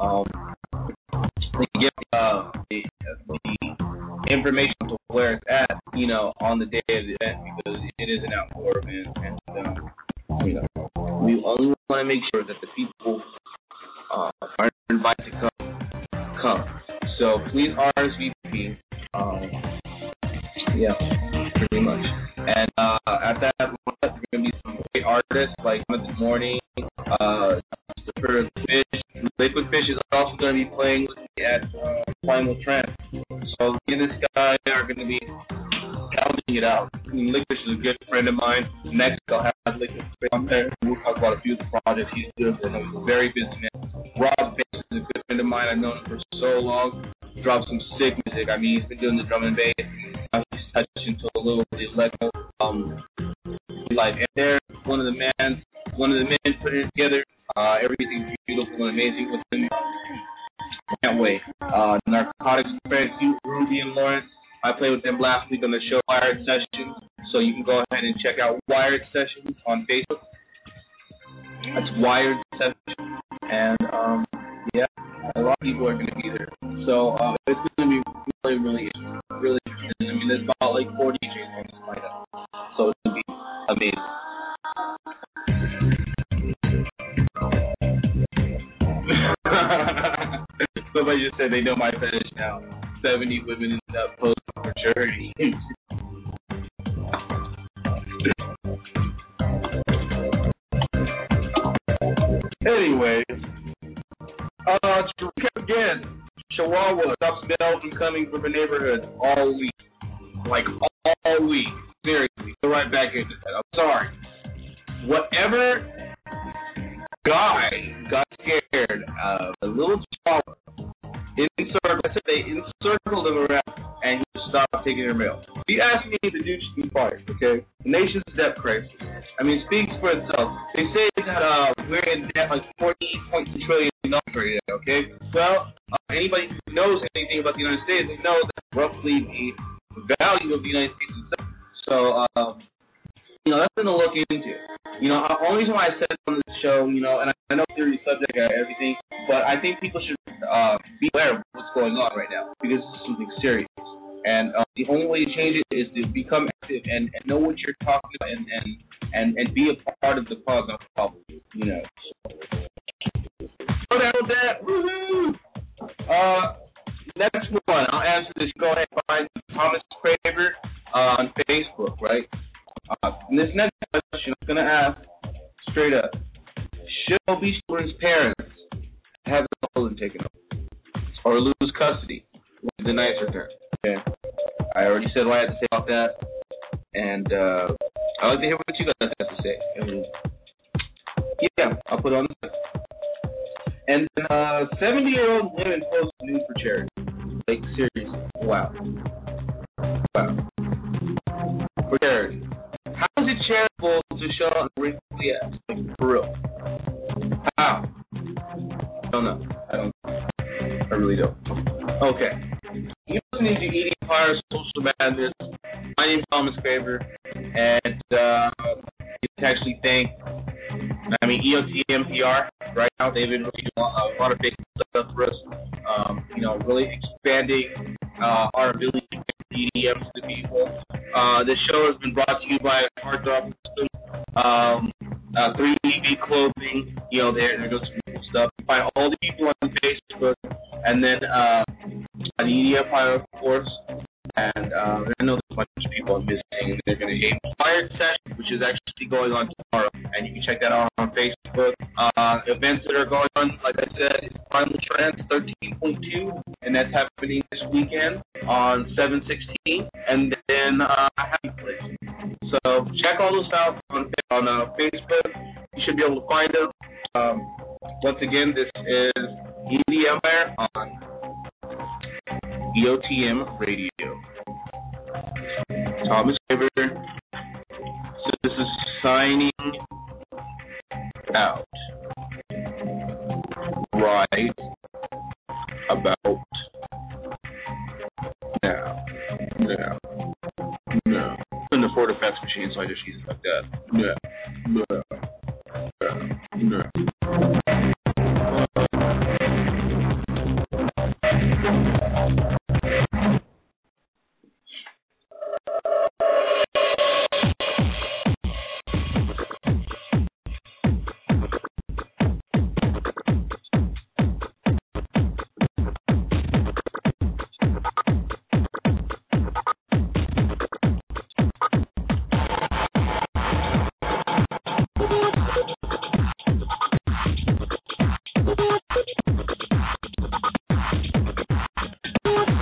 to get the information to where it's at, on the day of the event, because it is an outdoor event, and we only want to make sure that the people are invited to come. So please RSVP. Yeah, pretty much. And at that moment, there are going to be some great artists like Monday Morning, Christopher Fish. Liquid Fish is also going to be playing with me at Primal Trance. So me and this guy are going to be counting it out. Liquid Fish is a good friend of mine. Next, I'll have Liquid Fish on there. We'll talk about a few of the projects he's doing. I know he's a very busy man. Rob Bass is a good friend of mine. I've known him for so long. Dropped some sick music. I mean, he's been doing the drum and bass. He's touched into a little bit of electro. And there, one of the men putting it together. Everything's beautiful and amazing with him. Can't wait. Narcotics friends, Ruby and Lawrence. I played with them last week on the show Wired Sessions, so you can go ahead and check out Wired Sessions on Facebook. That's Wired Sessions, and yeah, a lot of people are going to be there. So it's going to be really, really, really interesting. I mean, there's about like 40 DJs on this lineup, so it's going to be amazing. Somebody just said they know my fetish now. 70 women in that post for charity. Anyways, to recap again, Chihuahua, stop smells and coming from the neighborhood all week. Like all week. Seriously, go right back into that. I'm sorry. Whatever guy got scared of a little chihuahua, they encircled him around and he stopped taking their mail. If you ask me, the dude should be fired, okay? The nation's debt crisis. I mean, it speaks for itself. They say that we're in debt like $40.2 trillion right now, okay? Well, anybody who knows anything about the United States, they know that roughly the value of the United States itself. So, that's something to look into. The only reason why I said it on this show, and I know theory subject and everything, but I think people should be aware of what's going on right now, because this is something serious. And the only way to change it is to become active and know what you're talking about and be a part of the cause, not the problem, So that, woohoo! Next one, I'll answer this. Go ahead and find Thomas Craver on Facebook, right? And this next question I'm going to ask straight up. Should obese children's parents have the children taken over or lose custody? With the nicer term. Okay. I already said what I had to say about that. And I'd like to hear what you guys have to say. And yeah, I'll put it on the list. And then 70-year-old women post nude for charity. Like, seriously. Wow. For charity. How is it charitable to show a wrinkly ass? Like, for real. How? I don't know. I really don't. Okay. You're listening to Eating Empire Social Madness. My name is Thomas Craver, and you can actually thank, EOTMPR right now. They've been releasing a lot of big stuff for us, really expanding our ability to get EDM to the people. This show has been brought to you by Hard Drop System, 3DB Clothing, there goes some cool stuff. You find all the people on Facebook, and then the EDM Empire, of course, and I know there's a bunch of people I'm missing, and they're going to hate Wired Session, which is actually going on tomorrow, and you can check that out on Facebook. Events that are going on, like I said, is Primal Trance 13.2, and that's happening this weekend on 7/16, and then Happy Place. So check all those out on Facebook. You should be able to find them. Once again, this is EDM Empire on EOTM Radio. Thomas Craver. So this is signing out right about now. Couldn't afford a fax machine, so I just use it like that. Yeah.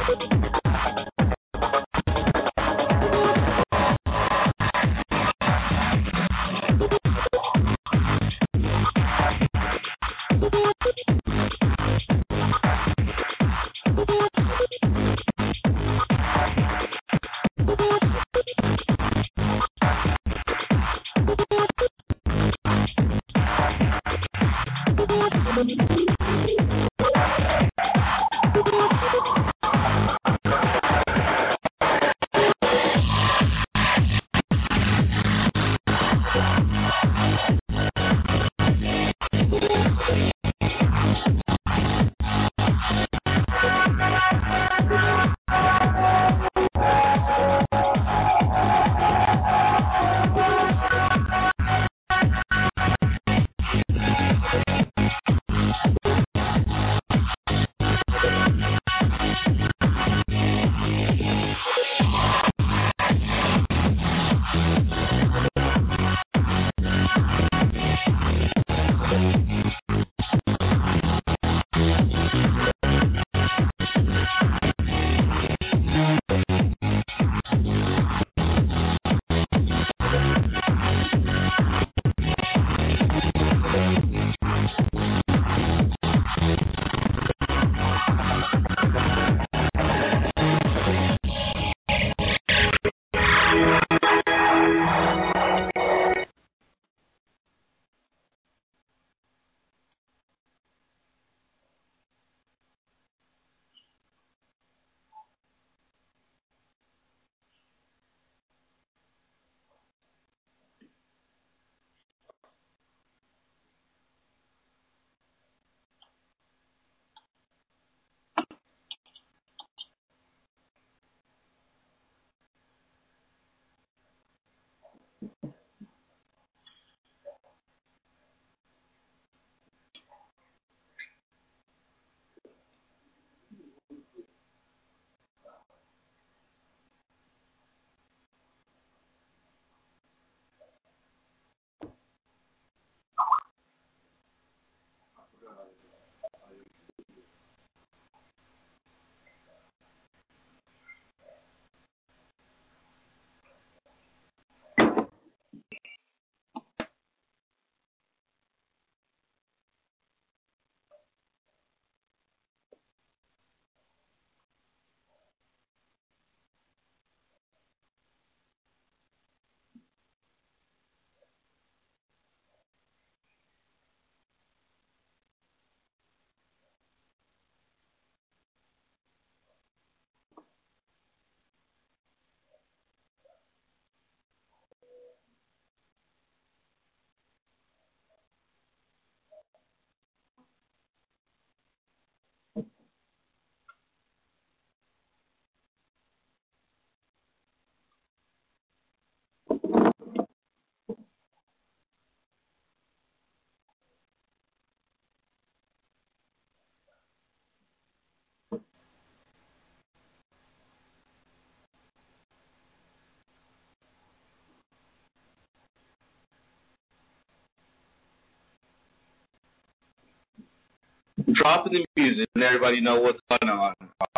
Dropping the music and everybody know what's going on.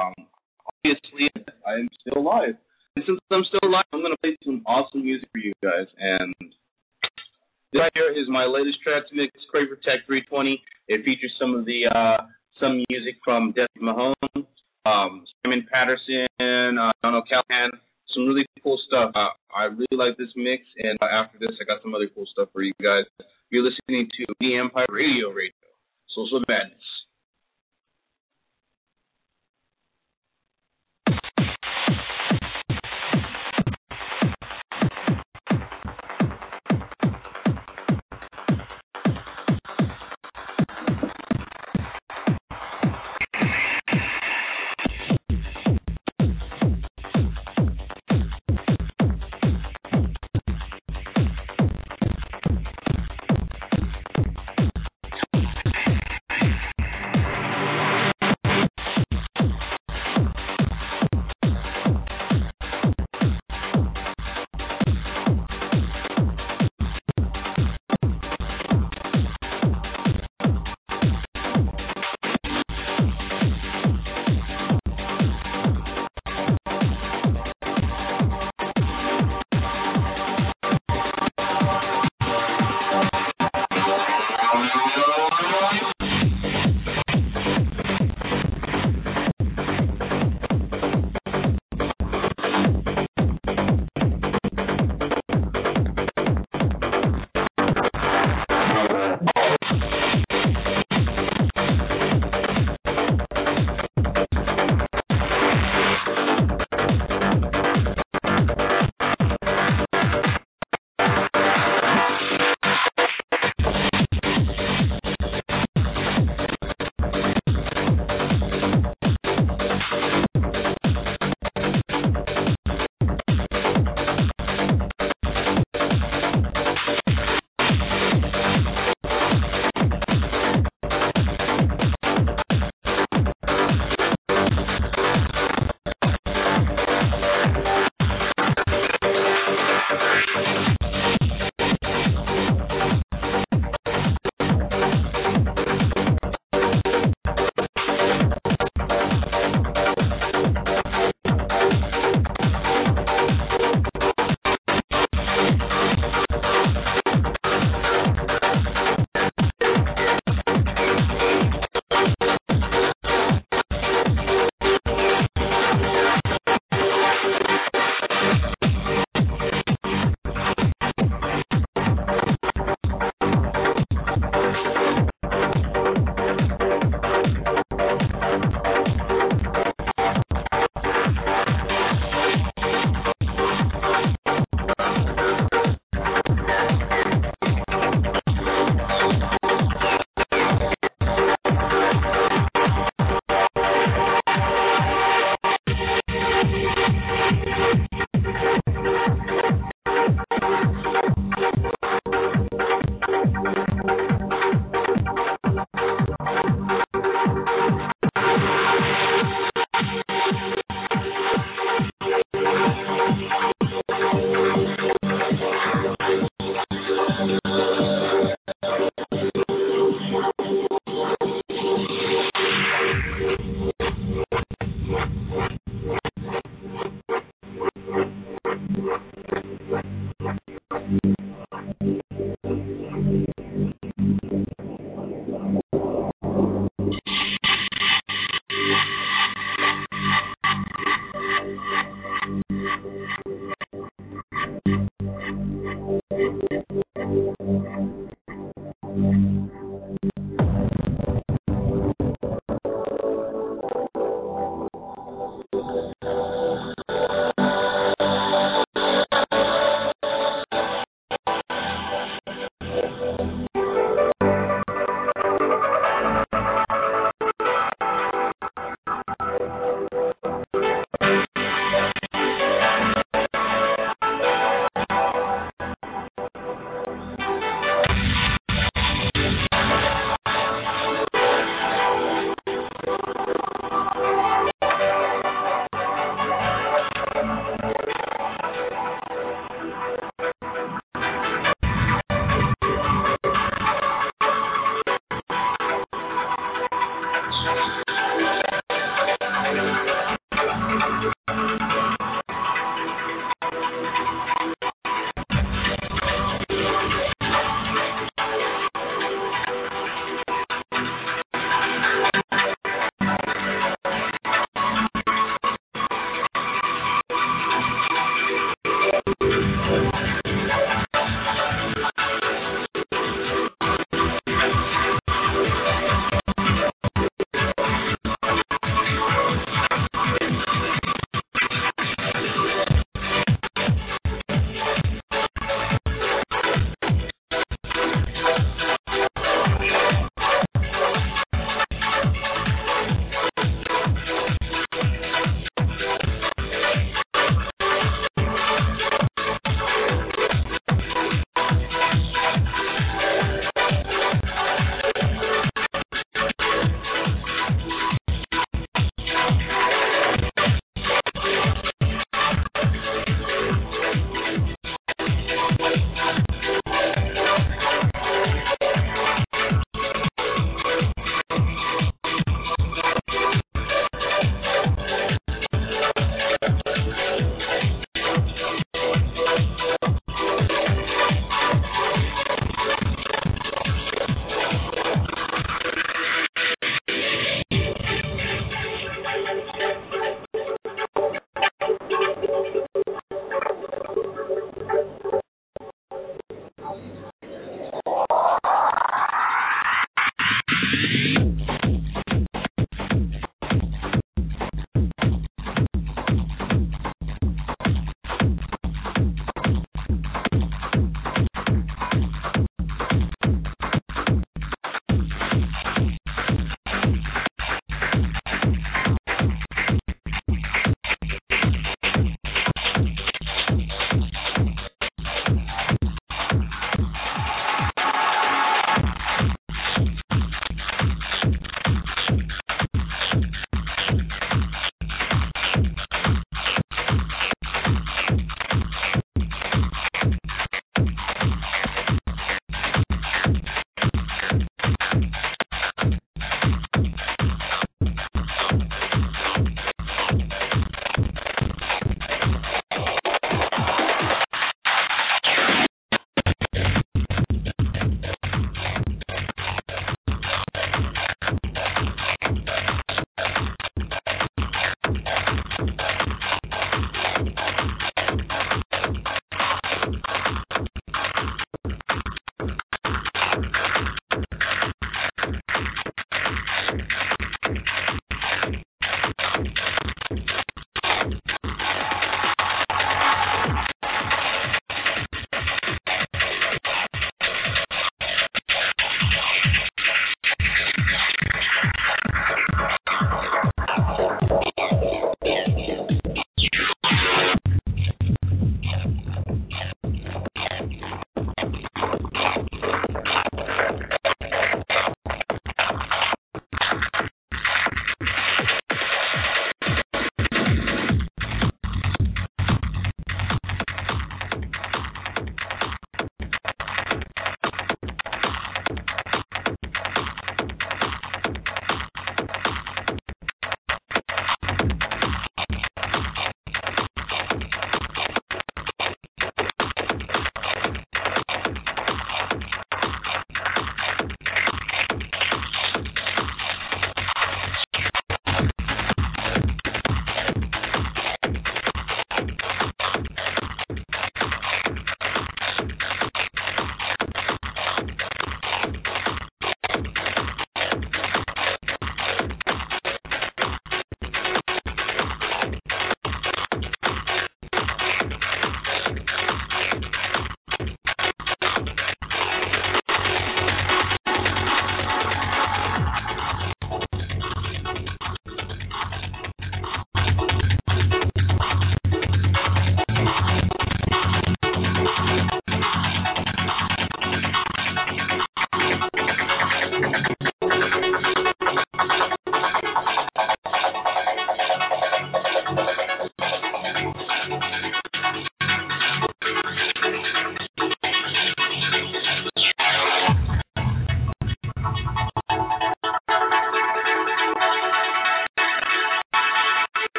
Obviously, I am still live. And since I'm still live, I'm going to play some awesome music for you guys. And this right here is my latest track mix, Crave Protect 320. It features some music from Death Mahone, Simon Patterson, Donald Callahan, some really cool stuff. I really like this mix, and after this, I got some other cool stuff for you guys. You're listening to the Empire Radio, Social Madness.